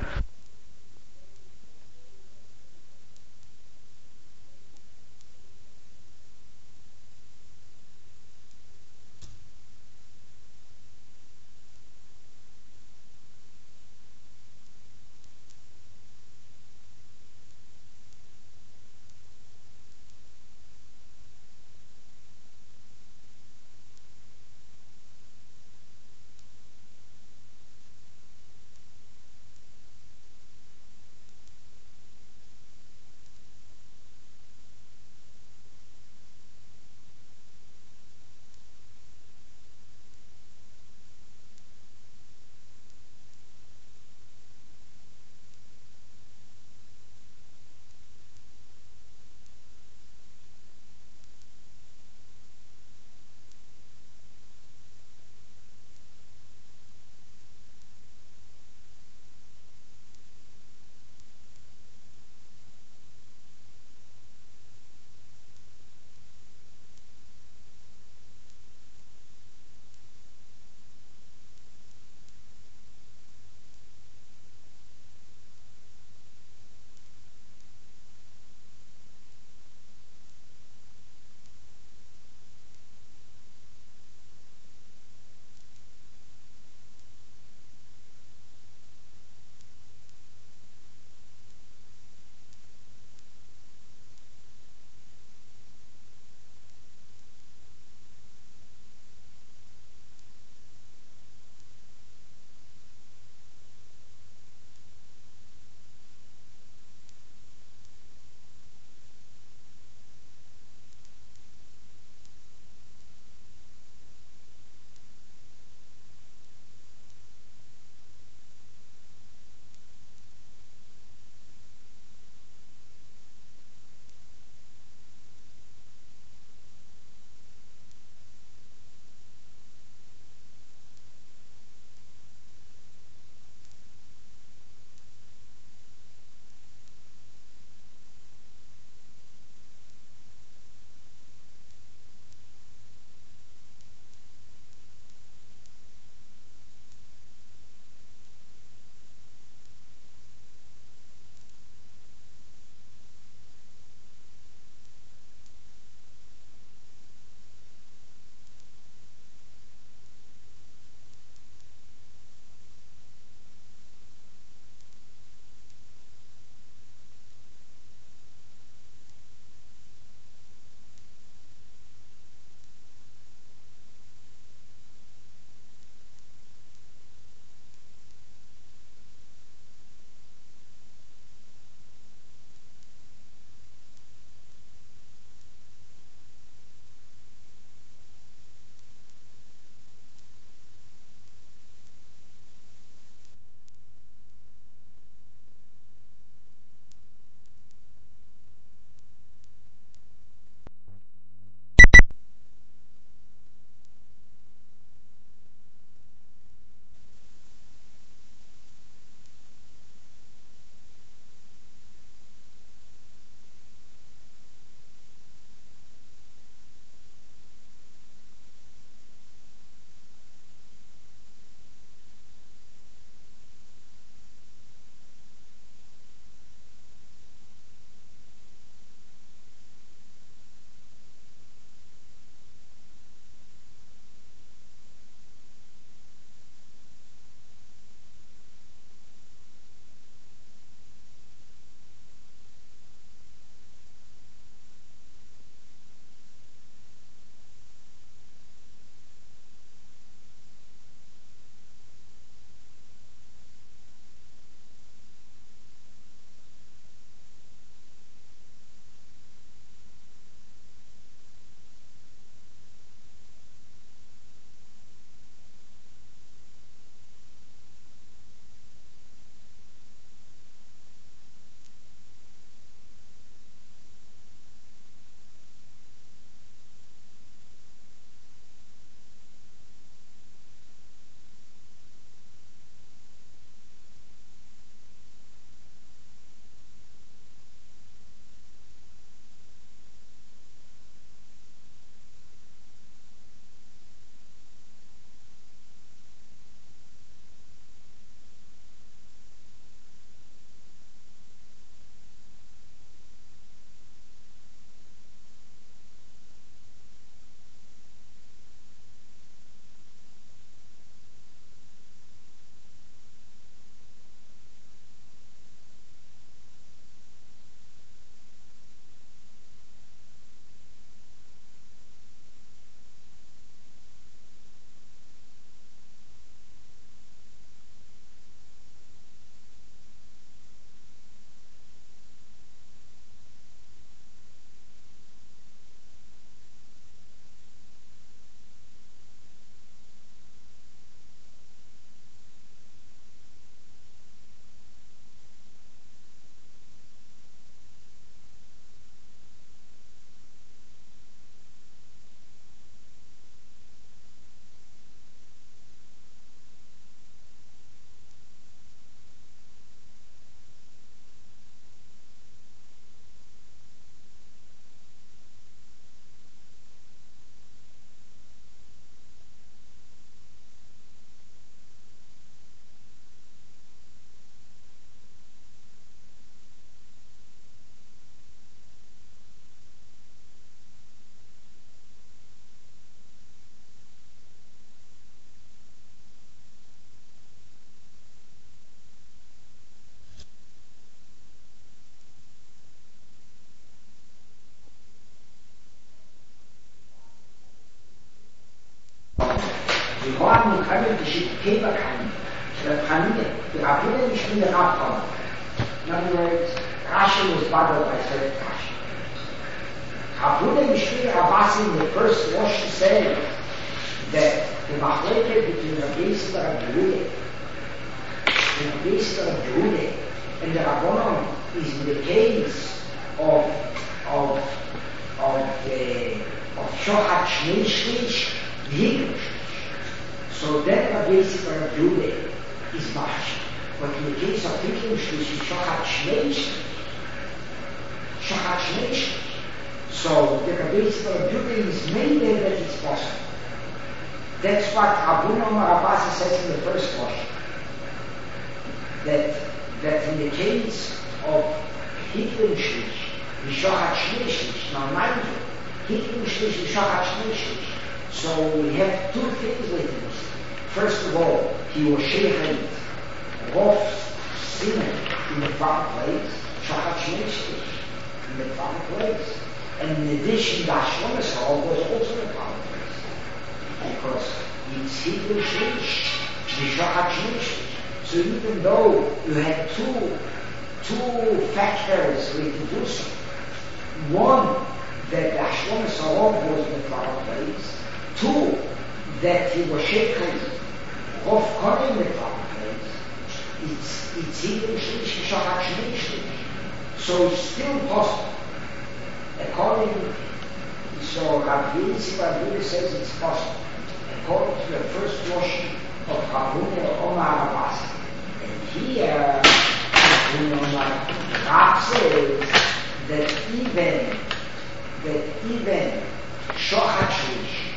one who came to ship came a kind. The Hanina, the Rabbunim is in the Rabban. In other words, Rashi was bothered by certain Rashi. Rabbunim is in the Rabbasim, the first Rosh said that the Machleket between the Rabbeis and the Rabbunim, the Rabbeis and the Rabbunim, and the Rabbanim is in the case of of of the of Shochat Shnei Shlish, V'Higel Shlish. So that Rabbeis and the Rabbunim is Mach. But in the case of Higel Shlish, Shochat Shnei Shlish, Shochat Shnei Shlish. So the Rabbeis and the Rabbunim is made there that it's possible. That's what Abu Nomar Abbasi says in the first portion. That, that in the case of Higel Shlish, Shochat Shnei Shlish, now mind you, Higel Shlish, Shochat Shnei Shlish. So we have two things with him. First of all, he was Sheikh Rof Simon in the proper place, Shochat Shnei Shlish in the proper place. And in addition, the Hashlomes Hall was also in the proper place. Because it's Higel Shlish, the Shochat Shnei Shlish. So even though you had two, two factors with the Dusa, one, that the Hashlomes Hall was in the proper place, two, that he was shaken of calling the proper place, it's, it's Higel Shlish, the Shochat Shnei Shlish. So it's still possible. According, so Rabbi Yitzchak says it's possible. According to the first portion of Rabbunim Omar Abbasi. And here, Rabbunim Omar Abbasi says that even, that even Shochat Shlish,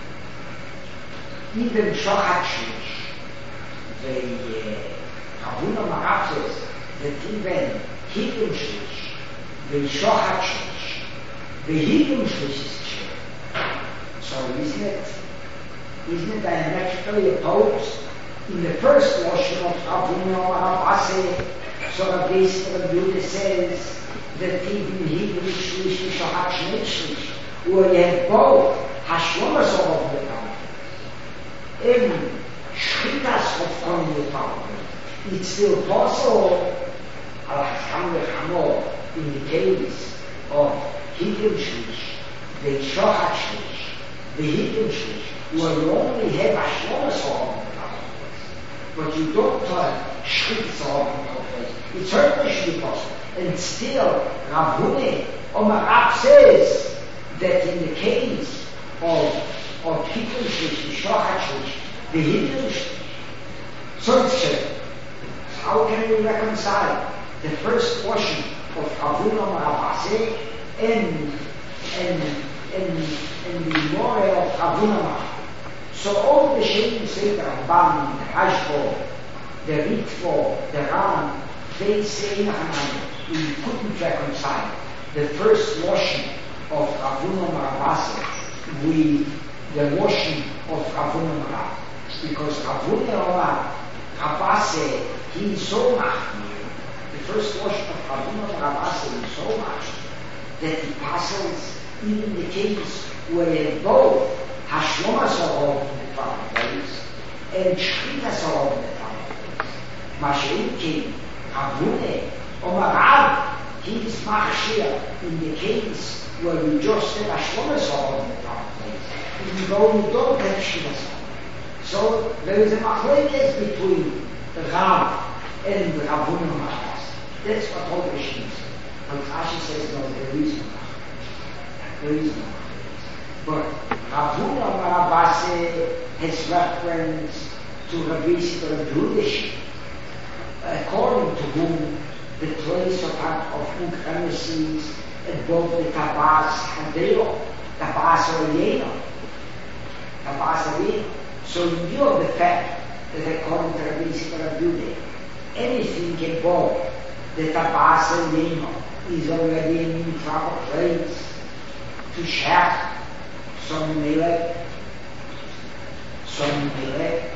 even Shochat Shlish, the Rabbunim Omar Abbasi says that even Higel Shlish, the Shochat Shlish, the Higel Shlish is true. So isn't it, isn't it diametrically opposed? In the first portion of Rabbunim Omar Abbasi, so the base of the Buddha says that even Higel Shlish and Shochat Shnei Shlish, where you have both Hashlomes Hall of the Talmud and Shchitas of Kohen the Talmud, it's still possible, Al-Hamd in the case of Higel Shlish, the Shochat Shlish, the Higel Shlish, where you only have Hashlomes Hall of the Talmud, but you don't have Shchitas Hall of the Talmud. It certainly should be possible. And still, Rabbunim Omar Abbasi says that in the case of of Higel Shlish, the Shochat Shlish, the Higel Shlish, so it's true. How can we reconcile the first portion of Rabbunim Omar Abbasi and and and and the moral of Rabbunim Omar? So all the Sheikhs say the Ramban, the Rashbo, the Ritvo, the Ram, they say we couldn't reconcile the first washing of Rabbunim Omar Abbasi with the washing of Rabbunim Omar, because Rabbunim Omar Abbasi, he is so machmir. The first washing of Rabbunim Omar Abbasi is so much that he passes even the case where both Hashlomes Hall in the proper place and Shchitas Hall in the proper place. Mashiach came, Rabbunim Omar Abbasi, he is machshir in the case where we just have Hashlomes Hall in the proper place, even though we don't have Shchitas Hall. So there is a machlekes between Rav and Rabbunim Omar Abbasi. That's what all the Shins say. But Rashi says no, there is no machlekes. There is no machlekes. But Rabbunim Omar Abbasi has reference to Rabbi Yisrael Drudish, according to whom the place of of Uncremesis at both the Tabas Hadeo, Tabas Orieno, Tabas Orieno. So in view of the fact that according to Rabbi Yisrael Drudish, anything above the Tabas Orieno is already an improper place to share some millet, some millet,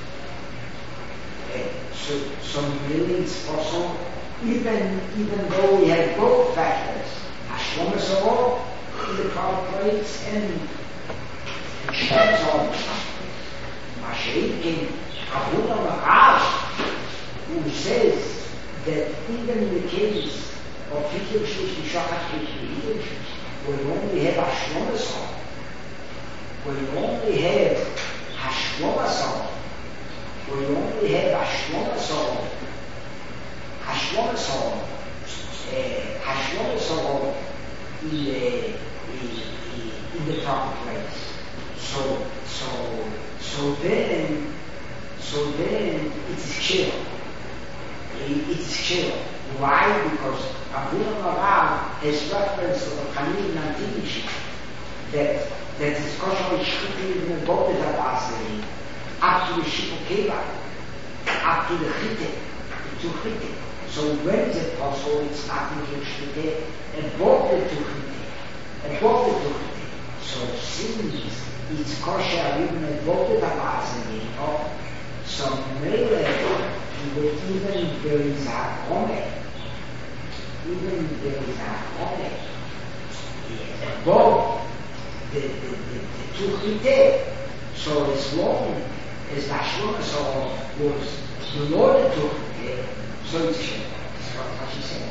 so, some millions also, even, even though we have both factors, Hashlomes Hall in the proper place and Shchitas Hall in the proper place. Mashiach Abuna Rav, who says that even in the case of Hitler Shlish Mishachat Hitler, where you only have Hashloma song, where you only have Hashloma song, where you only have Hashloma song, Hashloma song, Hashloma song in the in, in the proper place. So so so then so then it is clear. It is clear. Why? Because Abuna Rav has reference to the Chanin and Tinish that that is kosher shchutim in the body of Asli up to the Shipokeva, up to the Chite, to Chite. So when is it possible? It's not in the Chite, above the to Chite, above the to Chite. So since it's kosher even above the Asli, so maybe even there is a comment. Even there is a comment above the, the, the, the two chite. So as long as the Hashloma was below the two chite, so it's Shem. That's what she said.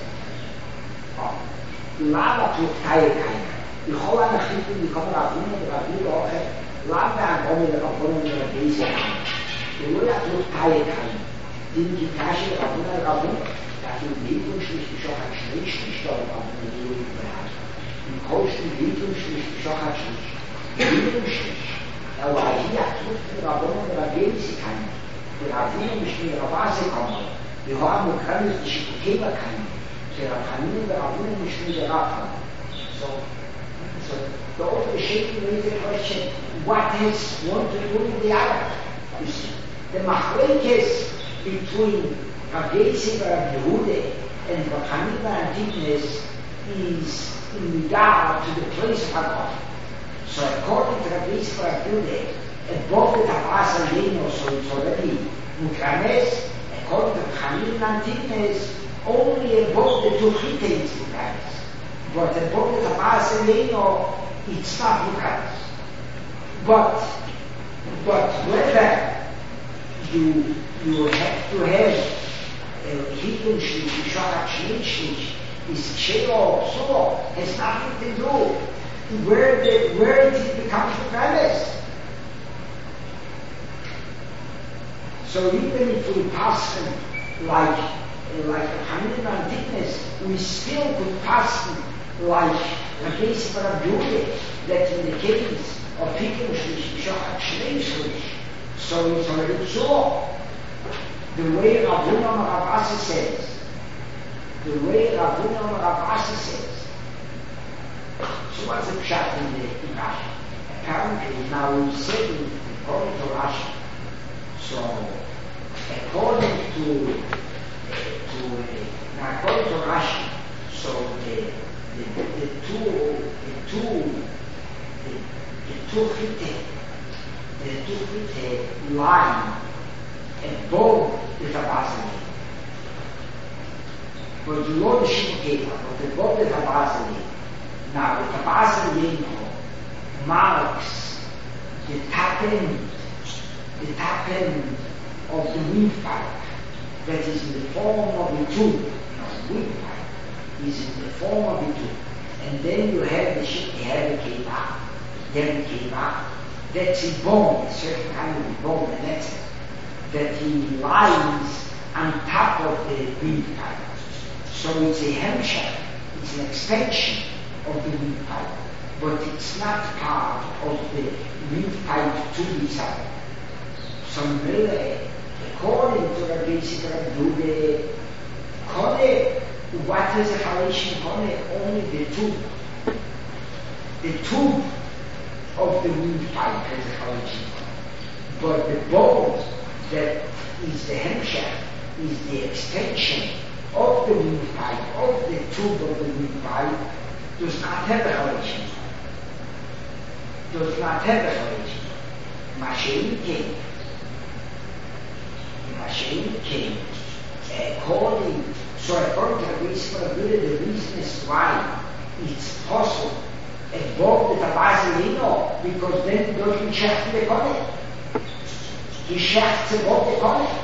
Lava to Tayekayna. The whole Anachit in the Komer Avinu, the Rabbi Roche, Lava and Omer, the Rabbonim, the Rabbi Yisrael. The way I took Tayekayna. Didn't you cash it up in the Rabbi? That you need to see the Shochat Shlish, the Shochat Shlish, the Shochat Shlish. In Kosten, need to see the Shochat Shlish. Need to see. Now, I hear to the Rabbi, the Rabbi Yisrael, the Rabbi Yisrael, the Rabbi Yisrael, the Rabbi Yisrael, the Shipokeva Kain, the Rabbi Yisrael, the Rabbi Yisrael, the Rabbi. So, so, the old shaking raised the question, what has one to do with the other? You see, the Machlekes between Rabbi Yisrael and Rabbi Yehuda and Rabbi Hanina and Tignes is in regard to the place of Haggadah. So according to Rabbi Yisrael and Rabbi Yehuda, above the Tapas and Leno, so it's already Mukranes. According to Hanina and Tignes, only above the two Chite it's Mukranes. But above the Tapas and Leno, it's not Mukranes. But, but whether you you have to have Hitler Shlish, Shochat Shlish, is Shelo or Psulo, has nothing to do where the where it becomes the premise. So even if we pass like like a Hanina and Tignes, we still could pass like the case of Rabbi that in the case of Hitler Shlish, Shochat Shlish, so it's already Psulo. The way Rabuna Maravasi says, the way Rabuna Maravasi says, so what's the pshat in the in Rashi? Apparently, now we said in according to Rashi, so according to, to now according to Rashi, so the, the, the two, the two, the, the two chite, the two chite line above the Tabasani. But you know the Shipokeva, but above the Tabasani. Now the Tabasani marks the top end, the top end of the windpipe that is in the form of a tube. The windpipe is in the form of a tube. And then you have the ship, you have the Keva, you have the Keva, that's a bone, a certain kind of bone, and that's it. That he lies on top of the windpipe. So it's a hemshech, it's an extension of the windpipe, but it's not part of the windpipe to itself. So really, according to Rabbi Yisrael, the Kone, what is a halation Kone? Only the tube. The tube of the windpipe has a halation Kone. But the bolt that is the hemshech, is the extension of the windpipe, of the tube of the windpipe, does not have a halation. Does not have a halation. Mashiach came. Mashiach came. According, so according to the reason, the reason is why it's possible above the Tabasani, because then it doesn't check the Kohen. he shafts above the corner.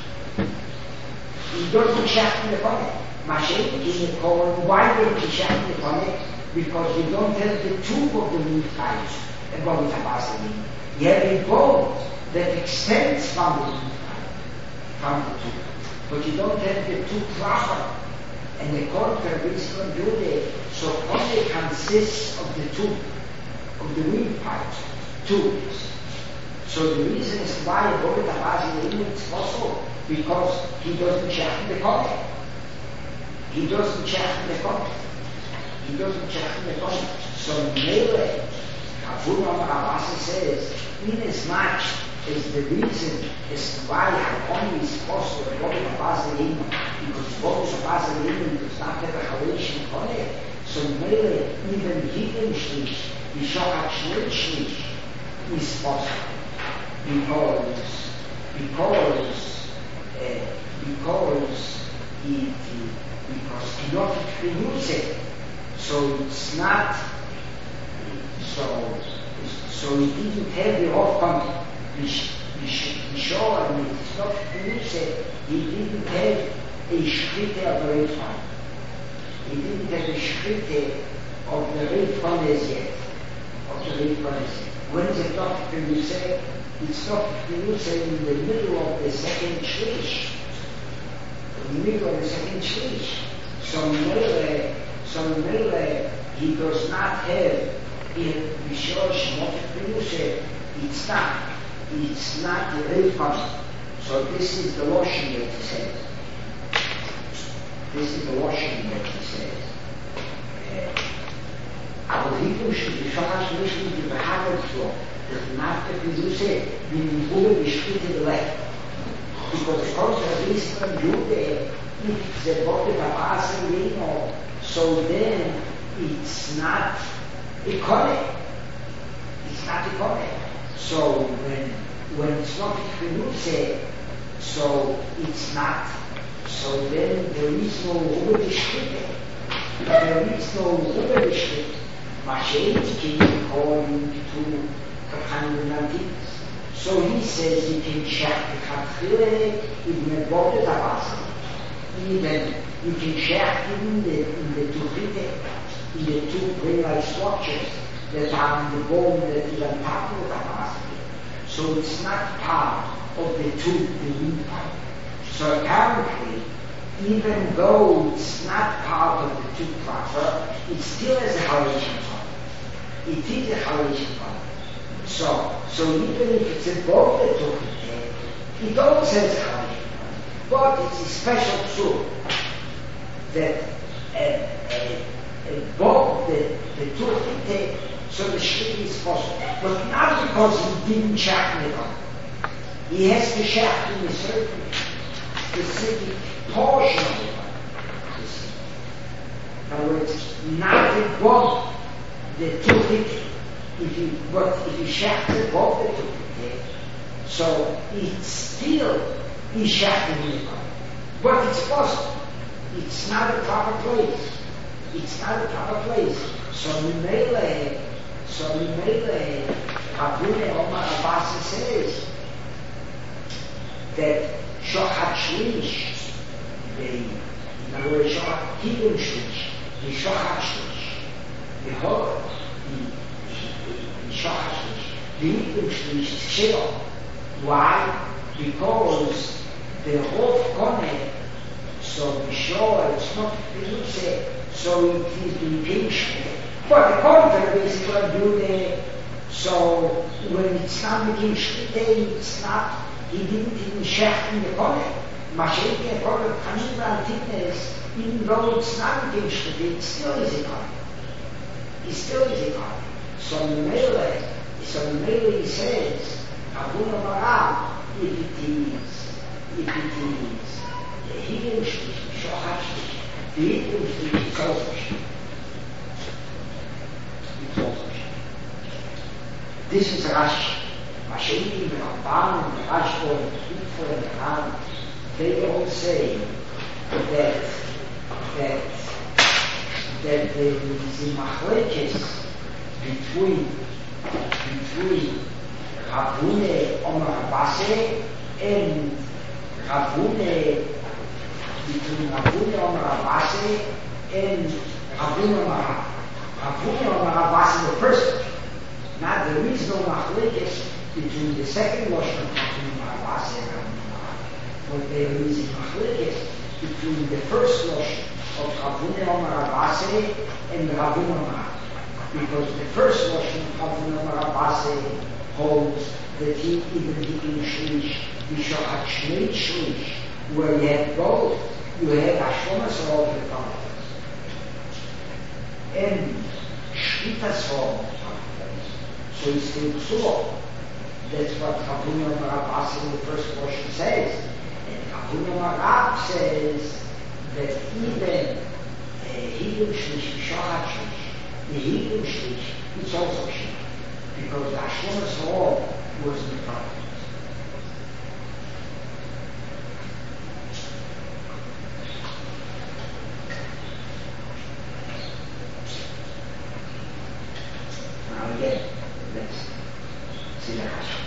He doesn't shaft in the corner. Mashiach in the corner, why don't he shaft in the corner? Because you don't have the tube of the wind pipes above the capacity. You have a bolt that extends from the wind pipe, from the tube. But you don't have the tube proper. And the corner is going to do that. So only consists of the tube, of the wind pipes, tubes. So the reason is why above the capacity is possible, because he doesn't shaft in the corner. He doesn't shaft in the corner. He doesn't shaft in the corner. So Mele, Abuna Rabasi says, in as much as the reason as to why Harmony is possible above the capacity, because above the capacity does not have a relation on it. So Mele, even hidden shlish, the Shochat shlish, is possible. Because, because, uh, because it, because Kenotic removes it. So it's not, so, so it didn't have the outcome. We show and it's not removes it. He didn't have a shkrite of the red one. He didn't have a shkrite of the red one as yet. Of the red one as yet. When is it not removes it? It's not removes it in the middle of the second shlish. In the middle of the second shlish. So Mele, so Mele, he does not have in Vishosh Motif. It's not. It's not the real function. So this is the washing that he says. This is the washing that he says. Aber wie du schon die Schaß nicht die behandelt so, das macht der Producer wie die Bude beschritte Leid. Because the conservation of Jude, if the body capacity we know, so then it's not economic. It's not economic. So when when it's not Producer, so it's not. So then there is no Oberbeschritte. There is no Oberbeschritte. Mashiach came according to Kakhanunantis. So he says you can check the Khatkhile in the body of Abasa. Even you can check in the in the two in the two brain-like structures that are in the bone that is on top of the Abasa. So it's not part of the tube, the windpipe. So apparently, even though it's not part of the tube proper, it still has a halation on it. It is a halation on it. So, so even if it's above the tube, it also has a halation on it. But it's a special tool that uh, uh, above the, the tube, so the shit is possible. But not because he didn't shaft it on. He has to shaft in a certain specific portion of the body. In other words, not above the two fifty. If you, but if you shaft above the two fifty, so it's still is shafting in the body. But it's possible. It's not a proper place. It's not a proper place. So we may So we made a Abune Omar Abasi says that Shochat Shlish, the in other words Shochat Hidden Shlish, the Shochat Shlish, the whole, the Shochat Shlish, the Hidden Shlish is Shelo. Why? Because the whole Kone, so the Shoah, it's not Producer, so it is the intention. But the contrary is going to do the, so when it's not making Shkite, it's not, he didn't even shaft in the corner. Mashiach in the corner, Kanibal thickness, even though it's not making Shkite, it still is a corner. It still is a corner. So in the Mele, so in the Mele he says, Abuna Mara, if it is, if it is, the hidden Shkite, Shochat Shkite, the hidden Shkite is also Shkite. This is Rashi. Mashiach, the Ramban, and the Rashi, and the Hitler, and the Ram, they all say that that that there is a machlekes between between Ravune Omar Abbasi and Ravune between Ravune Omar Abbasi and Ravune Omar Ravune Omar Abbasi the first. Now there is no machlekes between the second Lashon of Ravune Omar Abbasi and Ravune Omar, but there is a machlekes between the first Lashon of Ravune Omar Abbasi and Ravune Omar, because the first Lashon of Ravune Omar Abbasi holds that he even in Shlish, Bishochat Shnei Shlish, where you had both, you had Ashlomas all the prophets, and Shlitas all the prophets. So it's still Psulo. That's what Ravune Omar Abbasi in the first portion says. And Ravune Omar Abbasi says that even Hiddush Shlish, Bishochat Shlish, the Hiddush Shlish, it's also Shlish. Because the Ashlomas all was in the prophets. Now again, let's see the Hasham.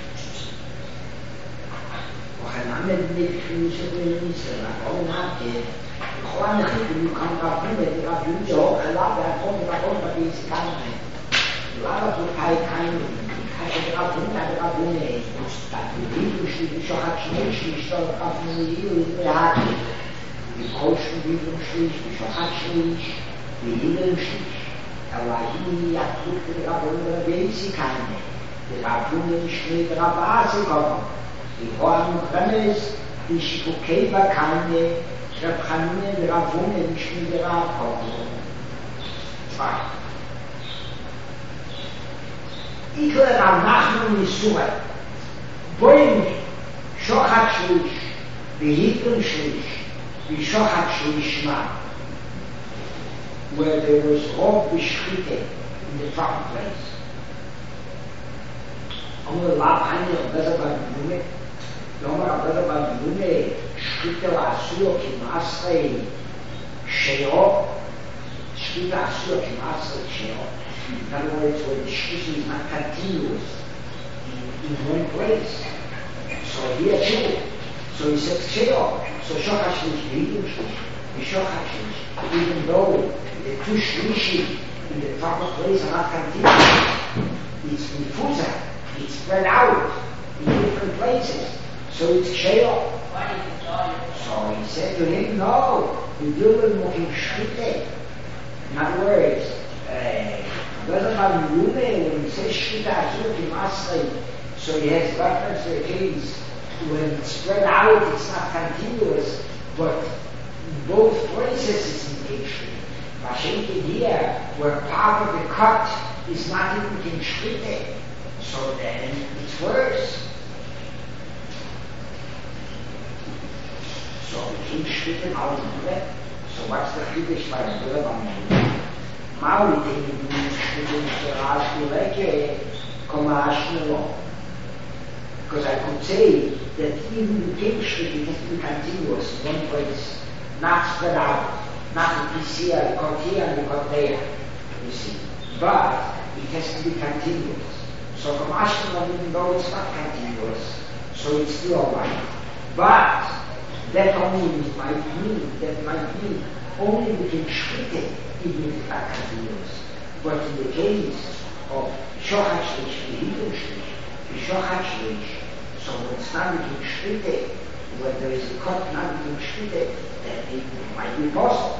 وخلعنا بنفسه يسوي النساء أو نعطيه إخواننا خير يكون رابين رابين جو خلاص يكون رابين رابين سكانه Lava to Kai Kain, Rabun, Rabun, that we should be so much nation, so often we use the heart. We caution we don't see, we so much nation, we didn't see. Allahi, I took the Rabun, the basic kind. The Rabun is made the Rabasi come. The Horn Kremes, the Shikukeva Kane, Rabhanine, the Rabun, and Shmid Rabon. Fine. Ikle Rav Nachman Yisura, Boim Shochat Shlish, V'Hidron Shlish, V'Shochat Shlish Ma, where there was Rob B'Shchite in the front place. Omer Lav Hani Rabbezer Bar Binume, Omer Rabbezer Bar Binume, Shchite L'Asuyo Kimasrei Sheo, Shchite L'Asuyo Kimasrei Sheo. In other words, where the shkita is not continuous in, in one place. So here too. So he says Sheo. So Shochat Shlish, V'Hidron Shlish, V'Shochat Shlish, even though the two Shlishim in the proper place are not continuous, it's Mifuza, it's spread out in different places. So it's Sheo. So he said to him, no, you do it moving shkita. In other words, uh, doesn't have Yume when he says Shkita Asur Kimasrei, so he has reference to the case when it's spread out, it's not continuous, but in both places it's intention. Vashenki here, where part of the cut is not even in Shkita, so then it's worse. So we keep Shkita out of it. So what's the Chiddush by the Buddha? Maui tem um churrasco like como acho, because I could say that even the cake should has to be continuous in one place, not spread out, not to be here, you got here and you got there, you see. But it has to be continuous. So from Ashkelon, even though it's not continuous, so it's still alright. But that only might mean, that might mean only we can treat it even if it's not continuous. But in the case of Shochat Shlish, V'Hidron Shlish, V'Shochat Shlish, so when it's not being treated, when there is a cut not being treated, then it might be possible.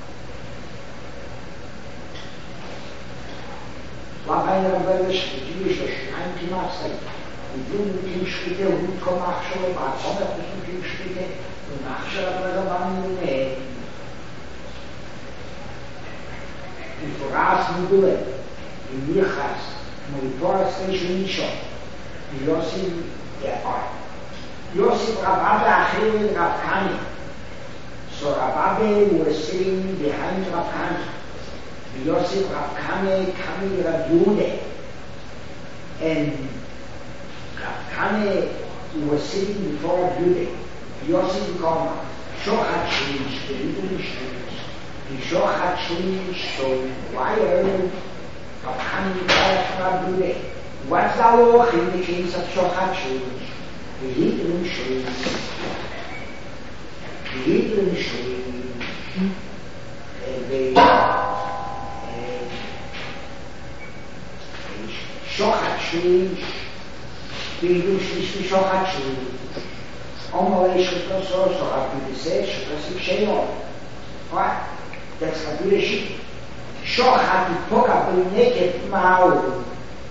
Labay Rabbeinu Shlish, Shneim K'mach Say, we do being treated, Hut Komach Shalom, Ba'atzonach being treated, und Achshel Rabbeinu Ba'atzonach, in Foras Mugule, in Mirchas, Moritora Station Nisho, in Yosef, yeah, Yosef Rabbabe Achille Rav Kani. So Rabbabe was sitting behind Rav Kani. Yosef Rav Kani coming Rav Yude. And Rav Kani was sitting before Rav Yude. Yosef called Shochat Shlish, the little Shlish. The Shochat Shlish, so why are you Rav Kani Rav Yude? What's the law in the case of Shochat Shlish? The Hebrew Shlish. The Hebrew Shlish. The Shochat Shlish. The Hebrew Shlish, the Shochat Shlish. Amalei Shlish, so have to say, Shlish, Sheol. Right? That's a good issue. Shochat, the Poga, the naked Mao.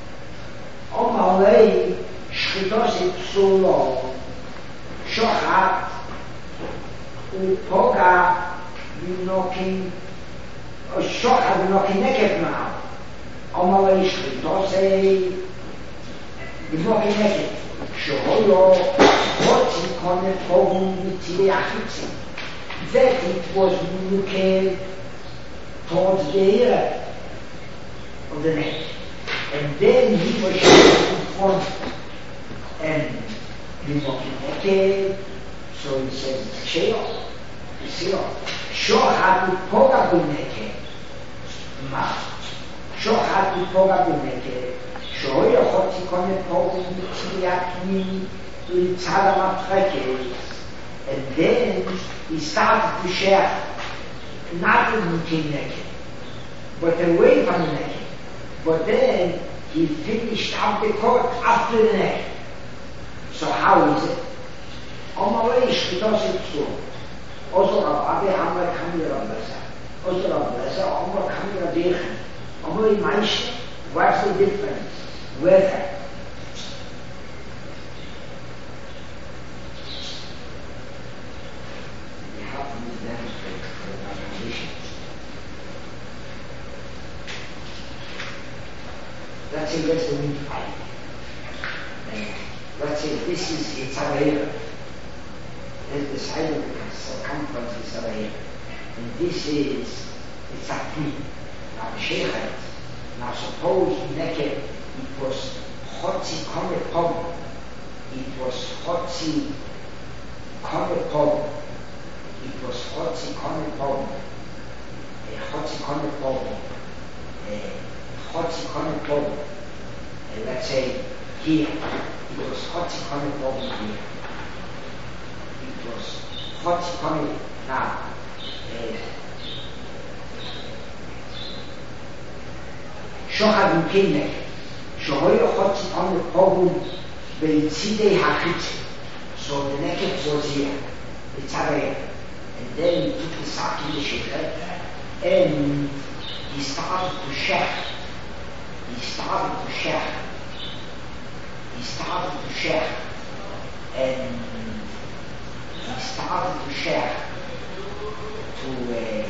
Amalei Shlish, Psulo. Shochat, the Poga, knocking, Shochat, knocking naked Mao. Amalei Shlish, the knocking naked. Shoyo, what he called Pogun with Tiliachitzi. That it was looking towards the ear of the neck. And then he was showing in front. And the knocking naked. So he says, Sheo, Sheo. Shohat with Poga Buneke. Ma. Shohat with Poga Buneke. Shoyo hot he called Pogun with Tiliachitzi. To Tzadam and then he started to share not in the naked, but away from the naked. But then he finished up the court after the naked. So how is it? Amalei Shlish Psulo. Also Rabbi Amar Kamir Abbasa. Also Abbasa Amar Kamir Abbechan. Amalei Maisha. What's the difference? Whether let's say that's the wind pipe. And let's say this is its area. That's the side of the circumference of its area. And this is its akmi. Now the Sheikhat. Now suppose naked it was Chotzi Komet Pom. It was Chotzi Komet Pom. It was Chotzi Komet Pom. Chotzi Komet Pom. Chotzi Komet Pom. Let's say here. It was Chotzi Komet Pom here. It was Chotzi Komet. Now, Shochad Mkinek. Shohoyo Chotzi Komet Pom. Beitzidei Hachitzi. So the naked was here. It's area. And then he took the sack in the shikha and he started to share. He started to share. He started to share. And he started to share. To, uh,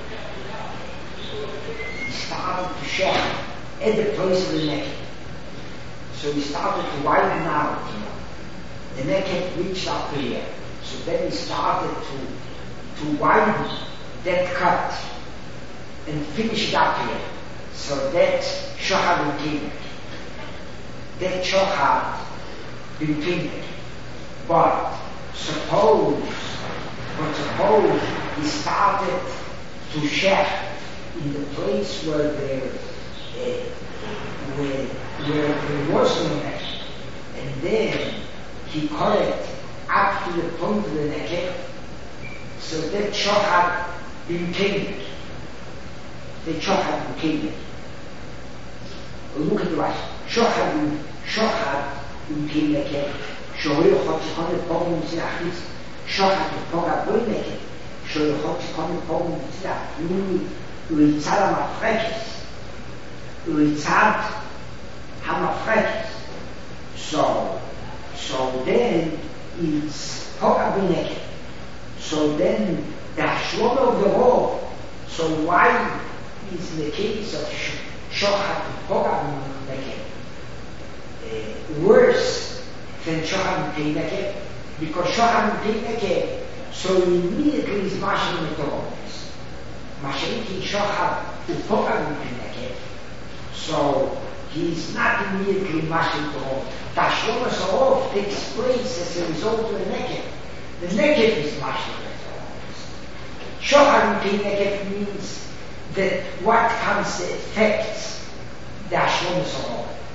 he started to share at the place of the neck. So he started to widen out, you know. The neck had reached up here. So then he started to, to widen that cut and finish it up here. So that Shochad B'Kinek. That Shochad B'Kinek. But suppose, but suppose he started to share in the place where there, uh, where, where there was no neck, and then he cut it up to the point of the neck, so that Shochad B'Kinek. The Shochad B'Kinek. Look at the right. Shochad Shochad B'Kinek. Shochad B'Kinek. Shochad Shochad B'Kinek. Shochad B'Kinek. Meaning, Ritzad HaMafrekes. Ritzad HaMafrekes. So, so then it's Poga B'Kinek. So then the Hashlomo of the Rov. So why is in the case of Shochad Poga B'Kinek uh, worse than Shochad B'Kinek? Because Shochad B'Kinek, so immediately is mashing the Torah. Mashing Shochad Poga B'Kinek. So he's not immediately mashing the Torah. The Hashlomo Sorov takes place as a result of the naked. The naked is mashing the Torah. Shochad B'Kinek means that what comes affects the Hashlomo Sorov.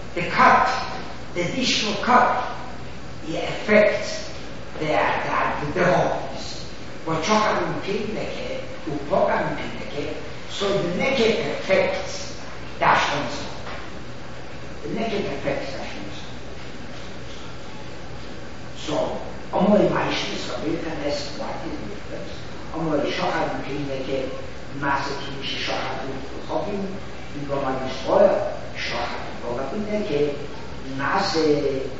the cut, the additional cut, it affects the, the, the horns. But chocolate and pineke, upoga and pineke, so the neke affects the ashtonzo. The neke affects the ashtonzo. So, Omoi Maishis, so we can ask what is the difference. Omoi chocolate and pineke, Masakin Shishahad Chopin, in Roman Destroyer, Shahad Rogatineke, Nase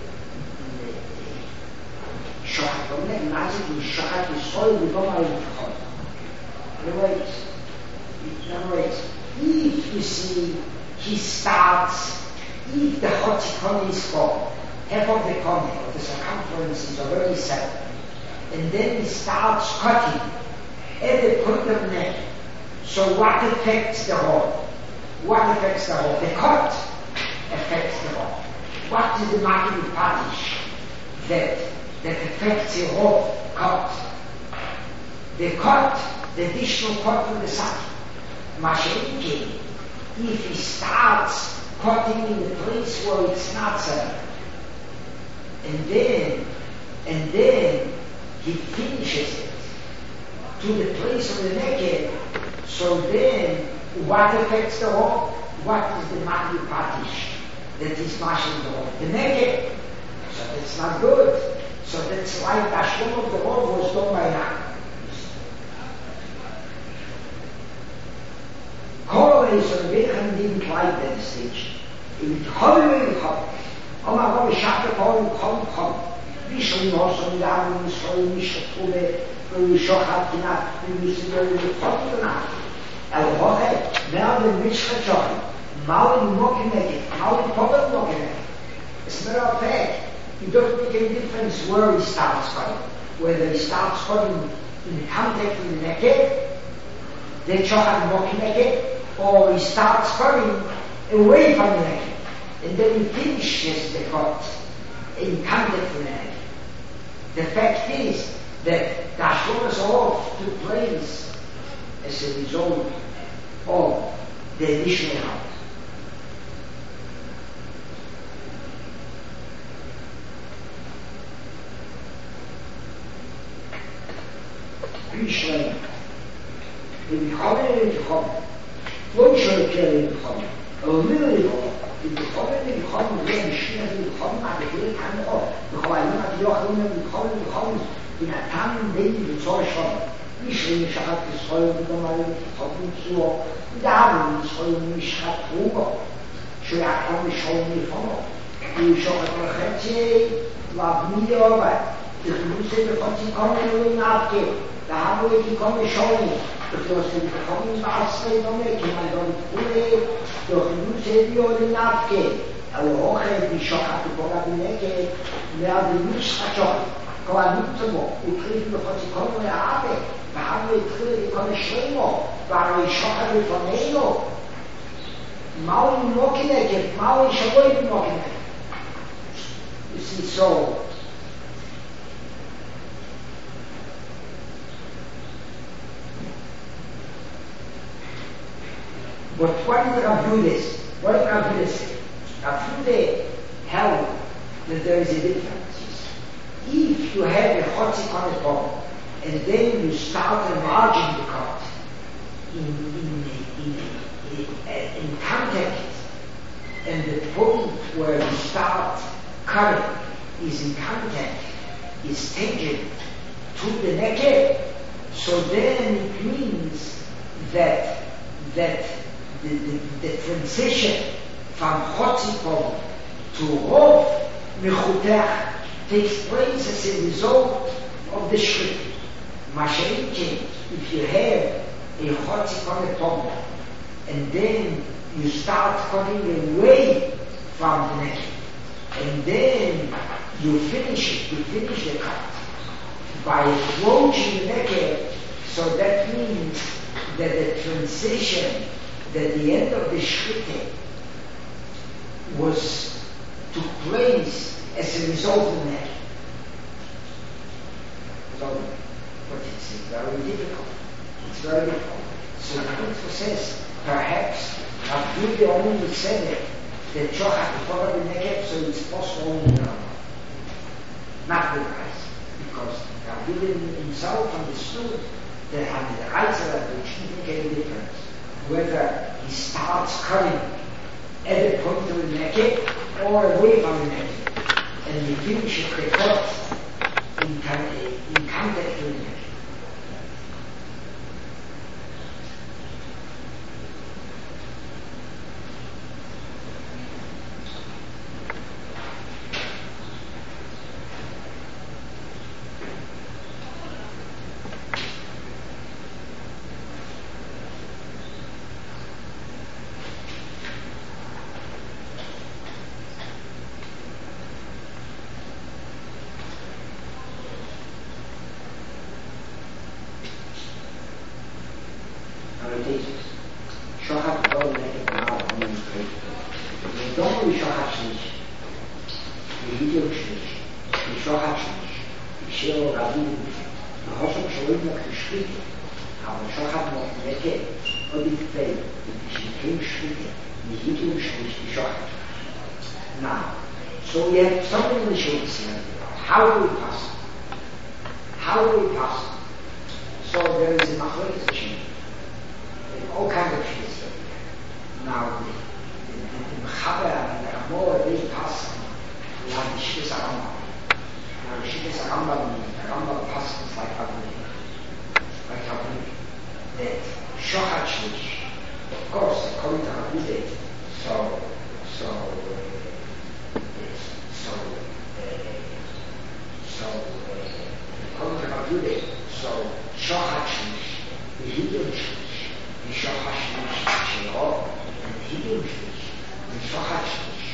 Shahad Rogatineke, Nase Shahad Destroyer, in Roman Destroyer. In other words, in other words, if you see, he starts, if the Hotzikon is four, half of the cone, of the circumference is already seven, and then he starts cutting at the point of neck. So what affects the hole? What affects the hole? The cut affects the hole. What is the marking partish that, that affects the hole? Cut. The cut, the additional cut from the side. Mashenki, if he starts cutting in the place where it's not there, and then, and then he finishes it to the place of the naked, so then, what affects the hole? What is the Magli Patish that is mashing the hole? The naked. So that's not good. So that's why the Ashton of the hole was done by now. Always on Wilhelm didn't like that stage. He would holler and holler. Oh my God, we shot the hole, come, come. We shall also be down in the soil, we shall prove it. We shall have enough, we müssen go to the top of the night. El Hohe, now the Mishra John, Maui Mokineke, Maui Pocket Mokineke. As a matter of fact, it doesn't make any difference where he starts cutting. Whether he starts cutting in contact with the naked, the Chohan Mokineke, or he starts cutting away from the naked. And then he finishes the cut in contact with the naked. The fact is that the Ashtonas off took place as a result of the additional cut. Krishna, in the common in the common, one should carry in the common, a little in the common in the common, then she in the common, at the very time of the Hawaii, at the Yochim in the common in the common, in a time, maybe the Zoshon. Mischling שחט ישראל וגמרי ותחתים צורו ודאבו ישראל משחט רובו שיעקב משול מפונו וישוחט רחצי לבני אובה תכנוסי בחוצי קומי ונעבקי דאבו איתי קומי שוני תכנוסי בחומי בעשרי דומה כמי דום תפולי תכנוסי ביולי נעבקי אבל אוכל וישוחט וקורא בנקי להבליש חצות כל הנמצבו ותחיף בחוצי קומי לעבק והוא התחיל לקרוא שלמו, והרי שוחד לפנינו. מהו מוקינקת? מהו שבוי במוקינקת? You see, so but what did Rav What did Rav Yudah say? Rav Yudah held that there is a difference. If you have a chotzik on the bone, and then you start enlarging the cut in, in, in, in, in contact, and the point where you start cutting is in contact, is tangent to the naked, so then it means that that the, the, the transition from chotzipon to rov mechutech takes place as a result of the shrit. Mashenki, if you have a chotzipon problem, and then you start cutting away from the naked, and then you finish it, you finish the cut by approaching the naked, so that means that the transition, that the end of the shritte was took place as a result of the naked. So, but it's very difficult. It's very difficult. So the Ritva says, perhaps Rav Yudah only said it the Shochat before the Negev, so it's possible only the Rambam. Not the price. Because Rabbi himself understood that having the rights of that which didn't make any difference. Whether he starts cutting at the point of the Negev or away from the Negev. And he finishes the cut in, in contact with the Negev. Now, so we have something in the shapes here. How do we pass? How do we pass? So there is a machlokes chain. All kinds of shapes here. Now, the Mechaber and the Ramor, they pass like the Shittas HaRambam. Now, the Shittas HaRambam, the Rambam passes like Havuni. Like Havuni. That Shochat Shlish, of course, according to Havuni, so, so, uh, so, uh, so, uh, according to Havuni, so, Shochat Shlish, the Hidden Shlish, the Shochat Shlish, the Sheol, and the Hidden Shlish, the Shochat Shlish,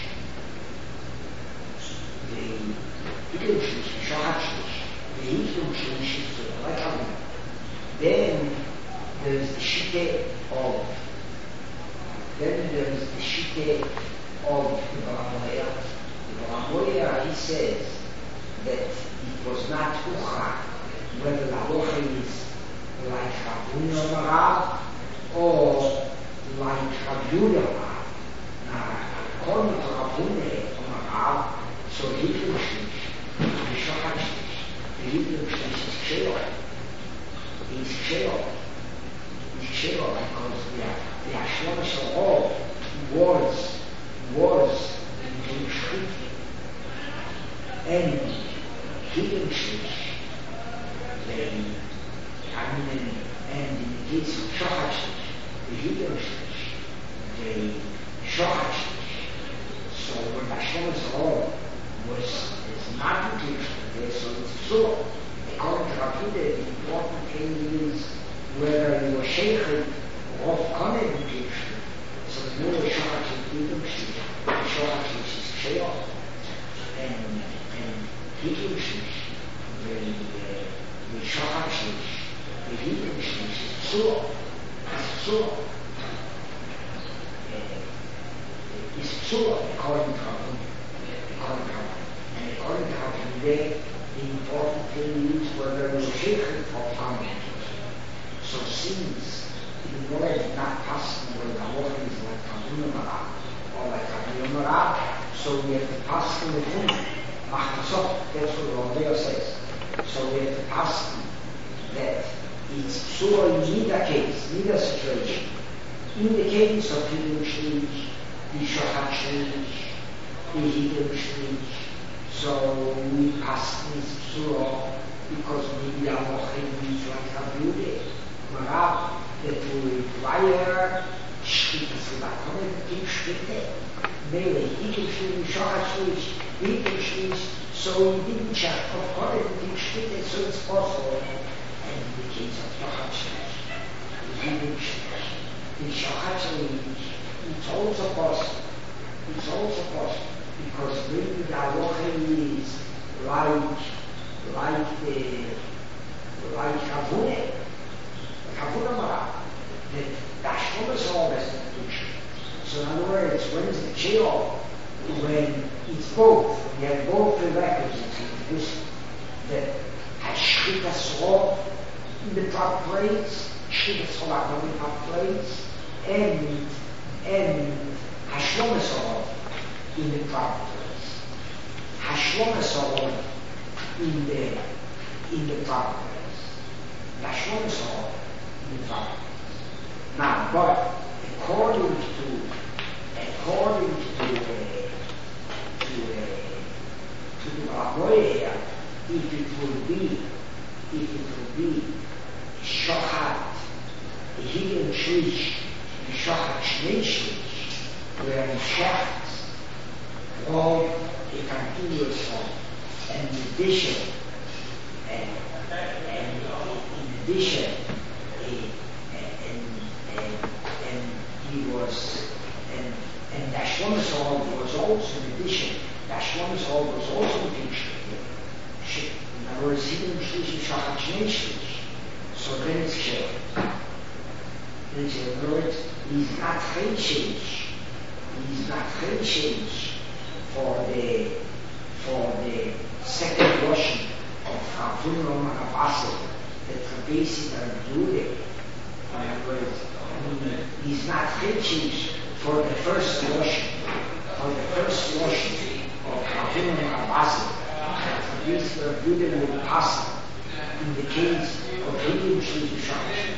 the Hidden Shlish, the Shochat Shlish, the Hidden Shlish is like Havuni. Then there is the Shittah of, then there is the Shittah of the Baramoya. The Baramoya, he says that it was not Ucha, whether the halacha is like Rabbi Marav or like Rabbi Marav. Now, according to Rabbi Marav, so he can shlish, the Shochat shlish, the Hidden shlish is Sheol. Is Sheol. Is Sheol because the the Hashem Shalom was was in Shlish and Hidden shlish. Then I mean, and in the case of Shochat shlish, the Hidden shlish, the Shochat shlish. So when Hashem Shalom was is not in Shlish, so it's so. According to Rabbi, the important thing is whether you are sheikh or Kohen in Shlish. So the more Shochat shlish, the Shochat shlish is Sheol, and and Hidden shlish, the the Shochat shlish, the Hidden shlish is Tzur, is Tzur, is Tzur according to Rabbi, according to Rabbi, and according to Rabbi, the important thing is whether we sheikh or Kohen. So since the word is not passing where the halacha is like Rabbi Marav or like Rabbi Marav, so we have to pass in the thing. Machmasot, that's what the Rabbi says. So we have to pass that it's psur in neither case, neither situation. In the case of Hidden shlish, the Shochat shlish, the Hidden shlish, so we pass this psur because maybe our halacha is like Rabbi Marav that we require shlichus levakonet in shlichus. Mele Hidden shlish, Shochat shlish, Hidden shlish. So we didn't check of Kohen in shlichus, so it's possible. And in the case of Shochat shlish, the Hidden shlish, the Shochat shlish, it's also possible. It's also possible because maybe the halacha is like like the like Havune. Havuna Marav, the Hashem is always in the picture. So in other words, when is the Sheol? When it's both, we have both prerequisites in this, that has Shchitas Rov in the top place, Shchitas Rov in the top place, and, and Hashem is Rov, in the proper place. Hashlama Sahor in the in the proper place. Hashlama Sahor in the proper place. Now, but according to according to uh, to uh, to the Raboya, if it will be if it will be Shochat, a hidden shlish, and Shochat shnei shlish, where in Shochat all a continuous form, and in addition, and, and in addition, a, and, and, and he was, and and Dashlam Saul was also in addition. Dashlam Saul was also in Shlish. In other words, hidden shlish and Shochat shnei shlish. So then it's killed. In other words, he's not change. He's not change for the for the second washing of Chavunom and Abasil that Rabbeisi are doing. In other words, he's not change for the first washing, for the first washing of Chavunom and Abasil that Rabbeisi are doing with Abasil. In the case of Hidden Shlish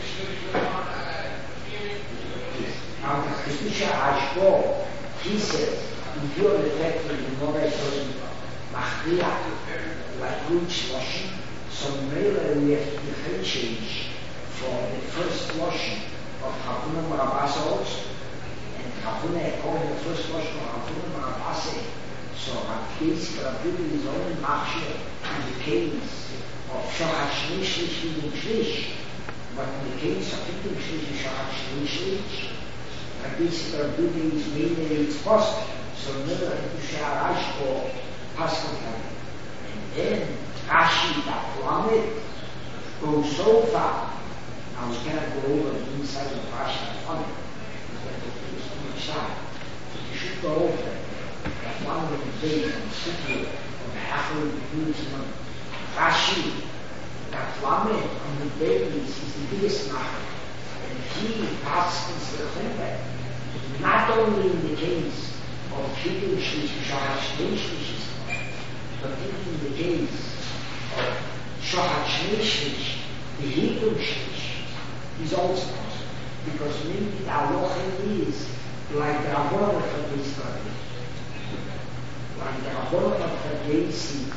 now the Chidusha Hashbo, he says, in view of the fact that the Mordechai doesn't machriach like root washing, so maybe we have to differentiate for the first washing of Chavunom Rabasa also, and Chavunom according to the first washing of Chavunom Rabasa. So Rabbeisi Rabbeinu is only machriach in the case of Shochat shnei shlish, hidden shlish, but in the case of hidden shlish and Shochat shnei shlish, Rabbeisi Rabbeinu is mainly it's possible. So never to share Rashbo Pascal and then Rashi Daflamet goes so far. Now we cannot go over the inside of Rashi Daflamet because we have to put this on the side. But you should go over Daflamet and Zayt and Sikir of the Achel Jerusalem. Rashi Daflamet on the babies is the biggest matter, and he passes the Chumbe not only in the case of Hidden Shlish and Shochat shnei shlish, but even in the case of Shochat shnei shlish, the Hidden Shlish is also possible, because maybe the halacha is like the Rabbanon of Rabbeisi, like the Rabbanon of Rabbeisi.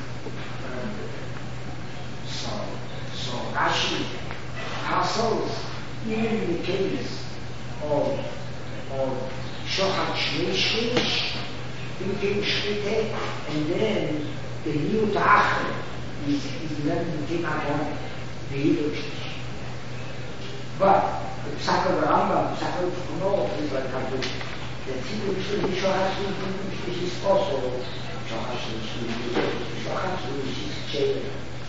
So, so Rashi hassles even in the case of of Shochat shnei shlish, thinking Shrite, and then the new Ta'achel is, is learning the Tinagon, the Hidden Shlish. But the Psak of the Rambam, the Psak of the Kuno, is like that. The Hidden Shlish, Shochat shlish is also Shochat shlish, Shochat shlish is Chayim.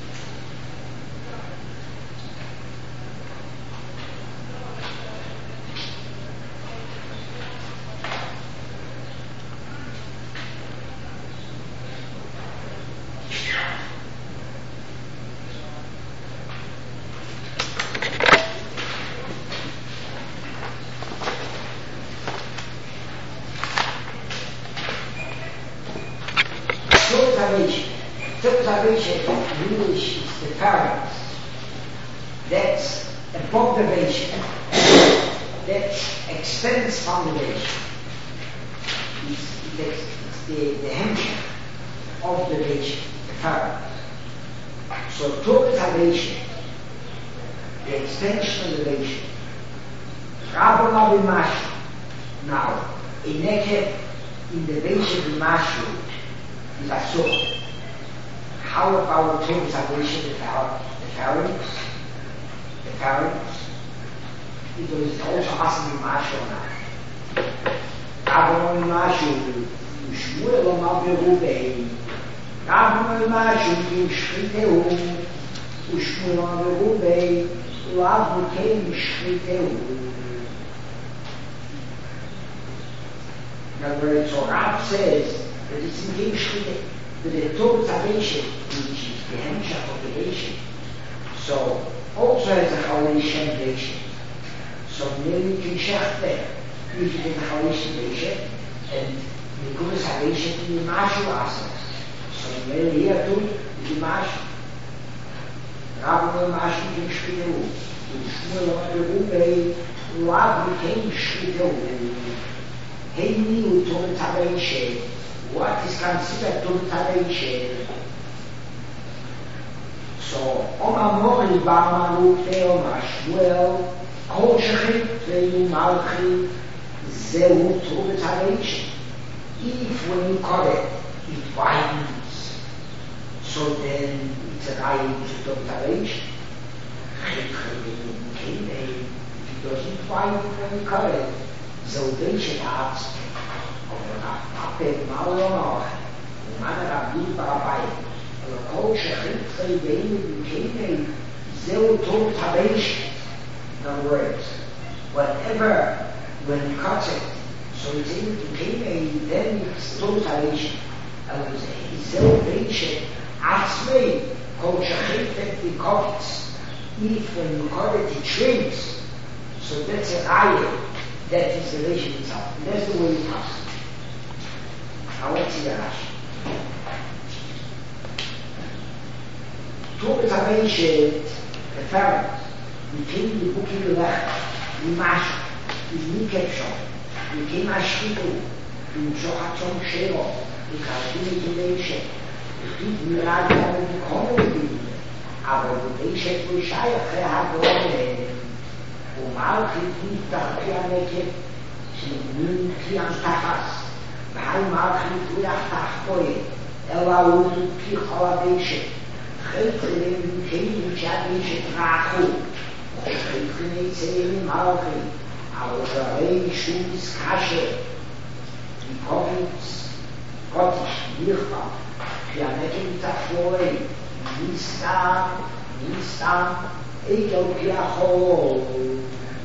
Observation in English is the parents. That's above the vation. That extends from the vation. It's, it's, it's the, the hemshech of the vation, the parents. So towards salvation, the extension of the vation. Rabbi Mashu. Now, a naked in the vation of the Mashu is a soul. How about total salvation, the parents? The parents? Because it's also asking Mashu or not. Rabbi Mashu, Shmuel Omar Berubei. Rabbi Mashu, Shriteu. Shmuel Omar Berubei. Rav became Shriteu. In other words, so Rav says that it's in King Shriteu. That the total salvation, which is the hemshech of the nation, so also has a Chalei nation. So nearly you can shech there, usually in the Chalei nation, and Nekudas salvation in the Mashu Asas. So when here too, the Mashu. Rabbi Mashu in Shpiru. In Shmuel on the Ube, Rabbi came Shpiru. He knew to the Tabeishe. What is considered to the Tabeishe? So, Oma Mori Barmanuk Teoma Shmuel, Kol Shechit Ve'yu Malchi, Zehu to the Tabeishe. If when you cut it, it widens, so then it's a right to the Tabeishe. If it doesn't widen when you cut it, so they should ask, Apet Malonor, Mana Rabbi Barabai, or Kol Shechit Ve'yu Malchi, Zehu to the Tabeishe. In other words, whatever, when you cut it, so it's able to came a then it's totalation. And it's a salvation. Atzmei, Kol Shechit Ve'yu if when you cut it, it shrinks. So that's a raya. That is the relation itself. And that's the way it comes. Now let's see the Rashi. Torah Tabeishe, the Pharaoh, we came to the book in the left, we mashed, we nikepshon, we came ashkitu, we shochachon shelo, we kalkinu Tabeishe, we did mirad yamin economy, aber Tabeishe Tushai achre hagone, umalchi tiftach pianeket, shimnin pian tachas, v'hal malchi tuyach tachpoye, ela uzu pi cholabeishe, chaytchinem v'keim v'chabeishe trachu, chaytchinem tzeirim malchi, aber zarei shubis kashe, die Kovids, Gottisch, Mircha, pianeket tachpoye, nistam, nistam, ekel piachol.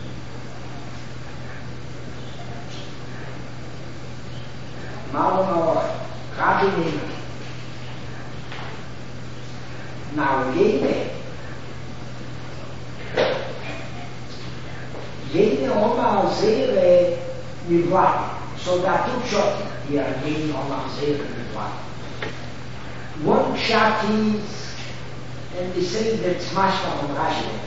Malonor, Rabinim. Now, jene, jene Oma Zere Nivlat, so that two shots here, jene Oma Zere Nivlat. One shot is, and they say that Mashma on Rashi,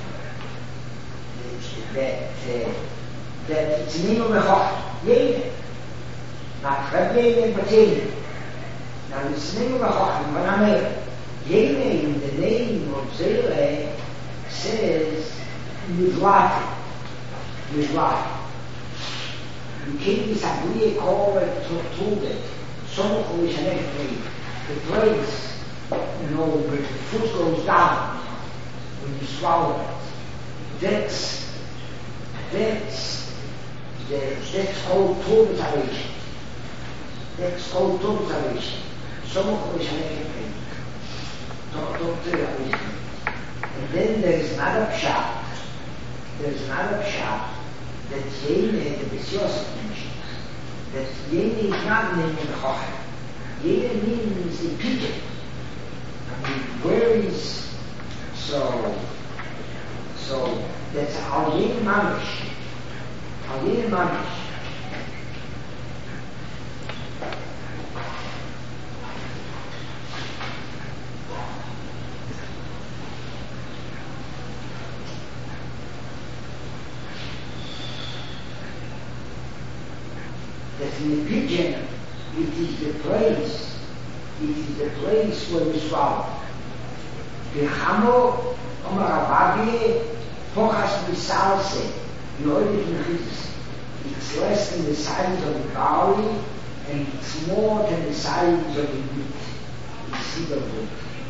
that, uh, that it's name of the Chok, jene. Not Rabbein but Jene. Now it's the name of the Chacham, but I'm here. Jene in the name of Zere says Nivlat. Nivlat. You can't be Sabriye call it Tortuget. Some of which are the place, you know, where the foot goes down when you swallow it. That's, that's, that's called Tortuget. That's called totalation. Some of which are making totalation. And then there's another pshat. There's another pshat that Yene, the Besios mentions, that Yene is not named in the Chochem. Yene means a pigeon. I mean, where is, so, so, that's Al Yene Mamish. Al Yene Mamish. That in the pigeon, it is the place, it is the place where we swallow. V'chamo, Omar Abagye, Pochas Misalse, Yorid Mechizis. It's less than the size of the barley, and it's more than the size of the wheat. It's cedar wood.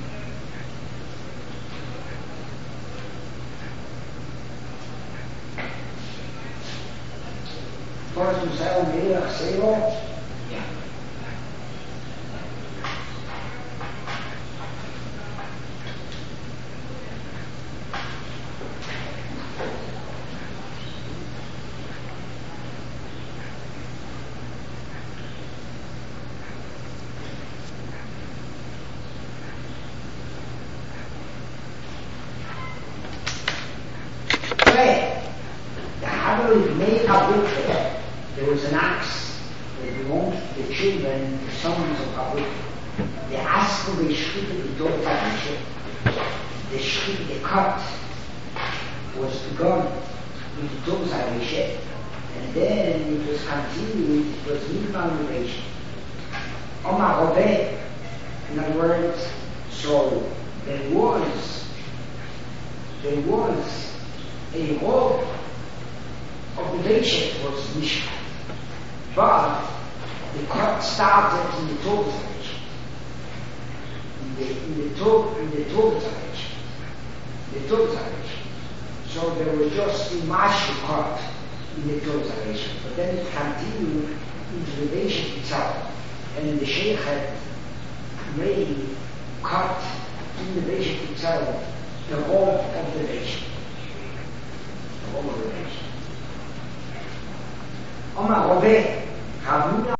First we say, Melech Selo. Yeah. Okay. The Havel is made up with there was an axe that belonged to the children the sons of Abu. The Askell, the Shkita, the Dota, the Shkita, the cut was begun with the Dota, and then it was continued, it was new foundation. Omar Robeh, in other words, so there was, there was a whole obligation was Mishpat. But the cut started in the Torah age. In the in the Torah in the Torah age. The Torah age. So there was just a martial cut in the Torah age. But then it continued into the nation itself. And the Sheikh had made cut in the nation itself the whole of the nation. The whole of the nation. Omar Robeh, Ravuna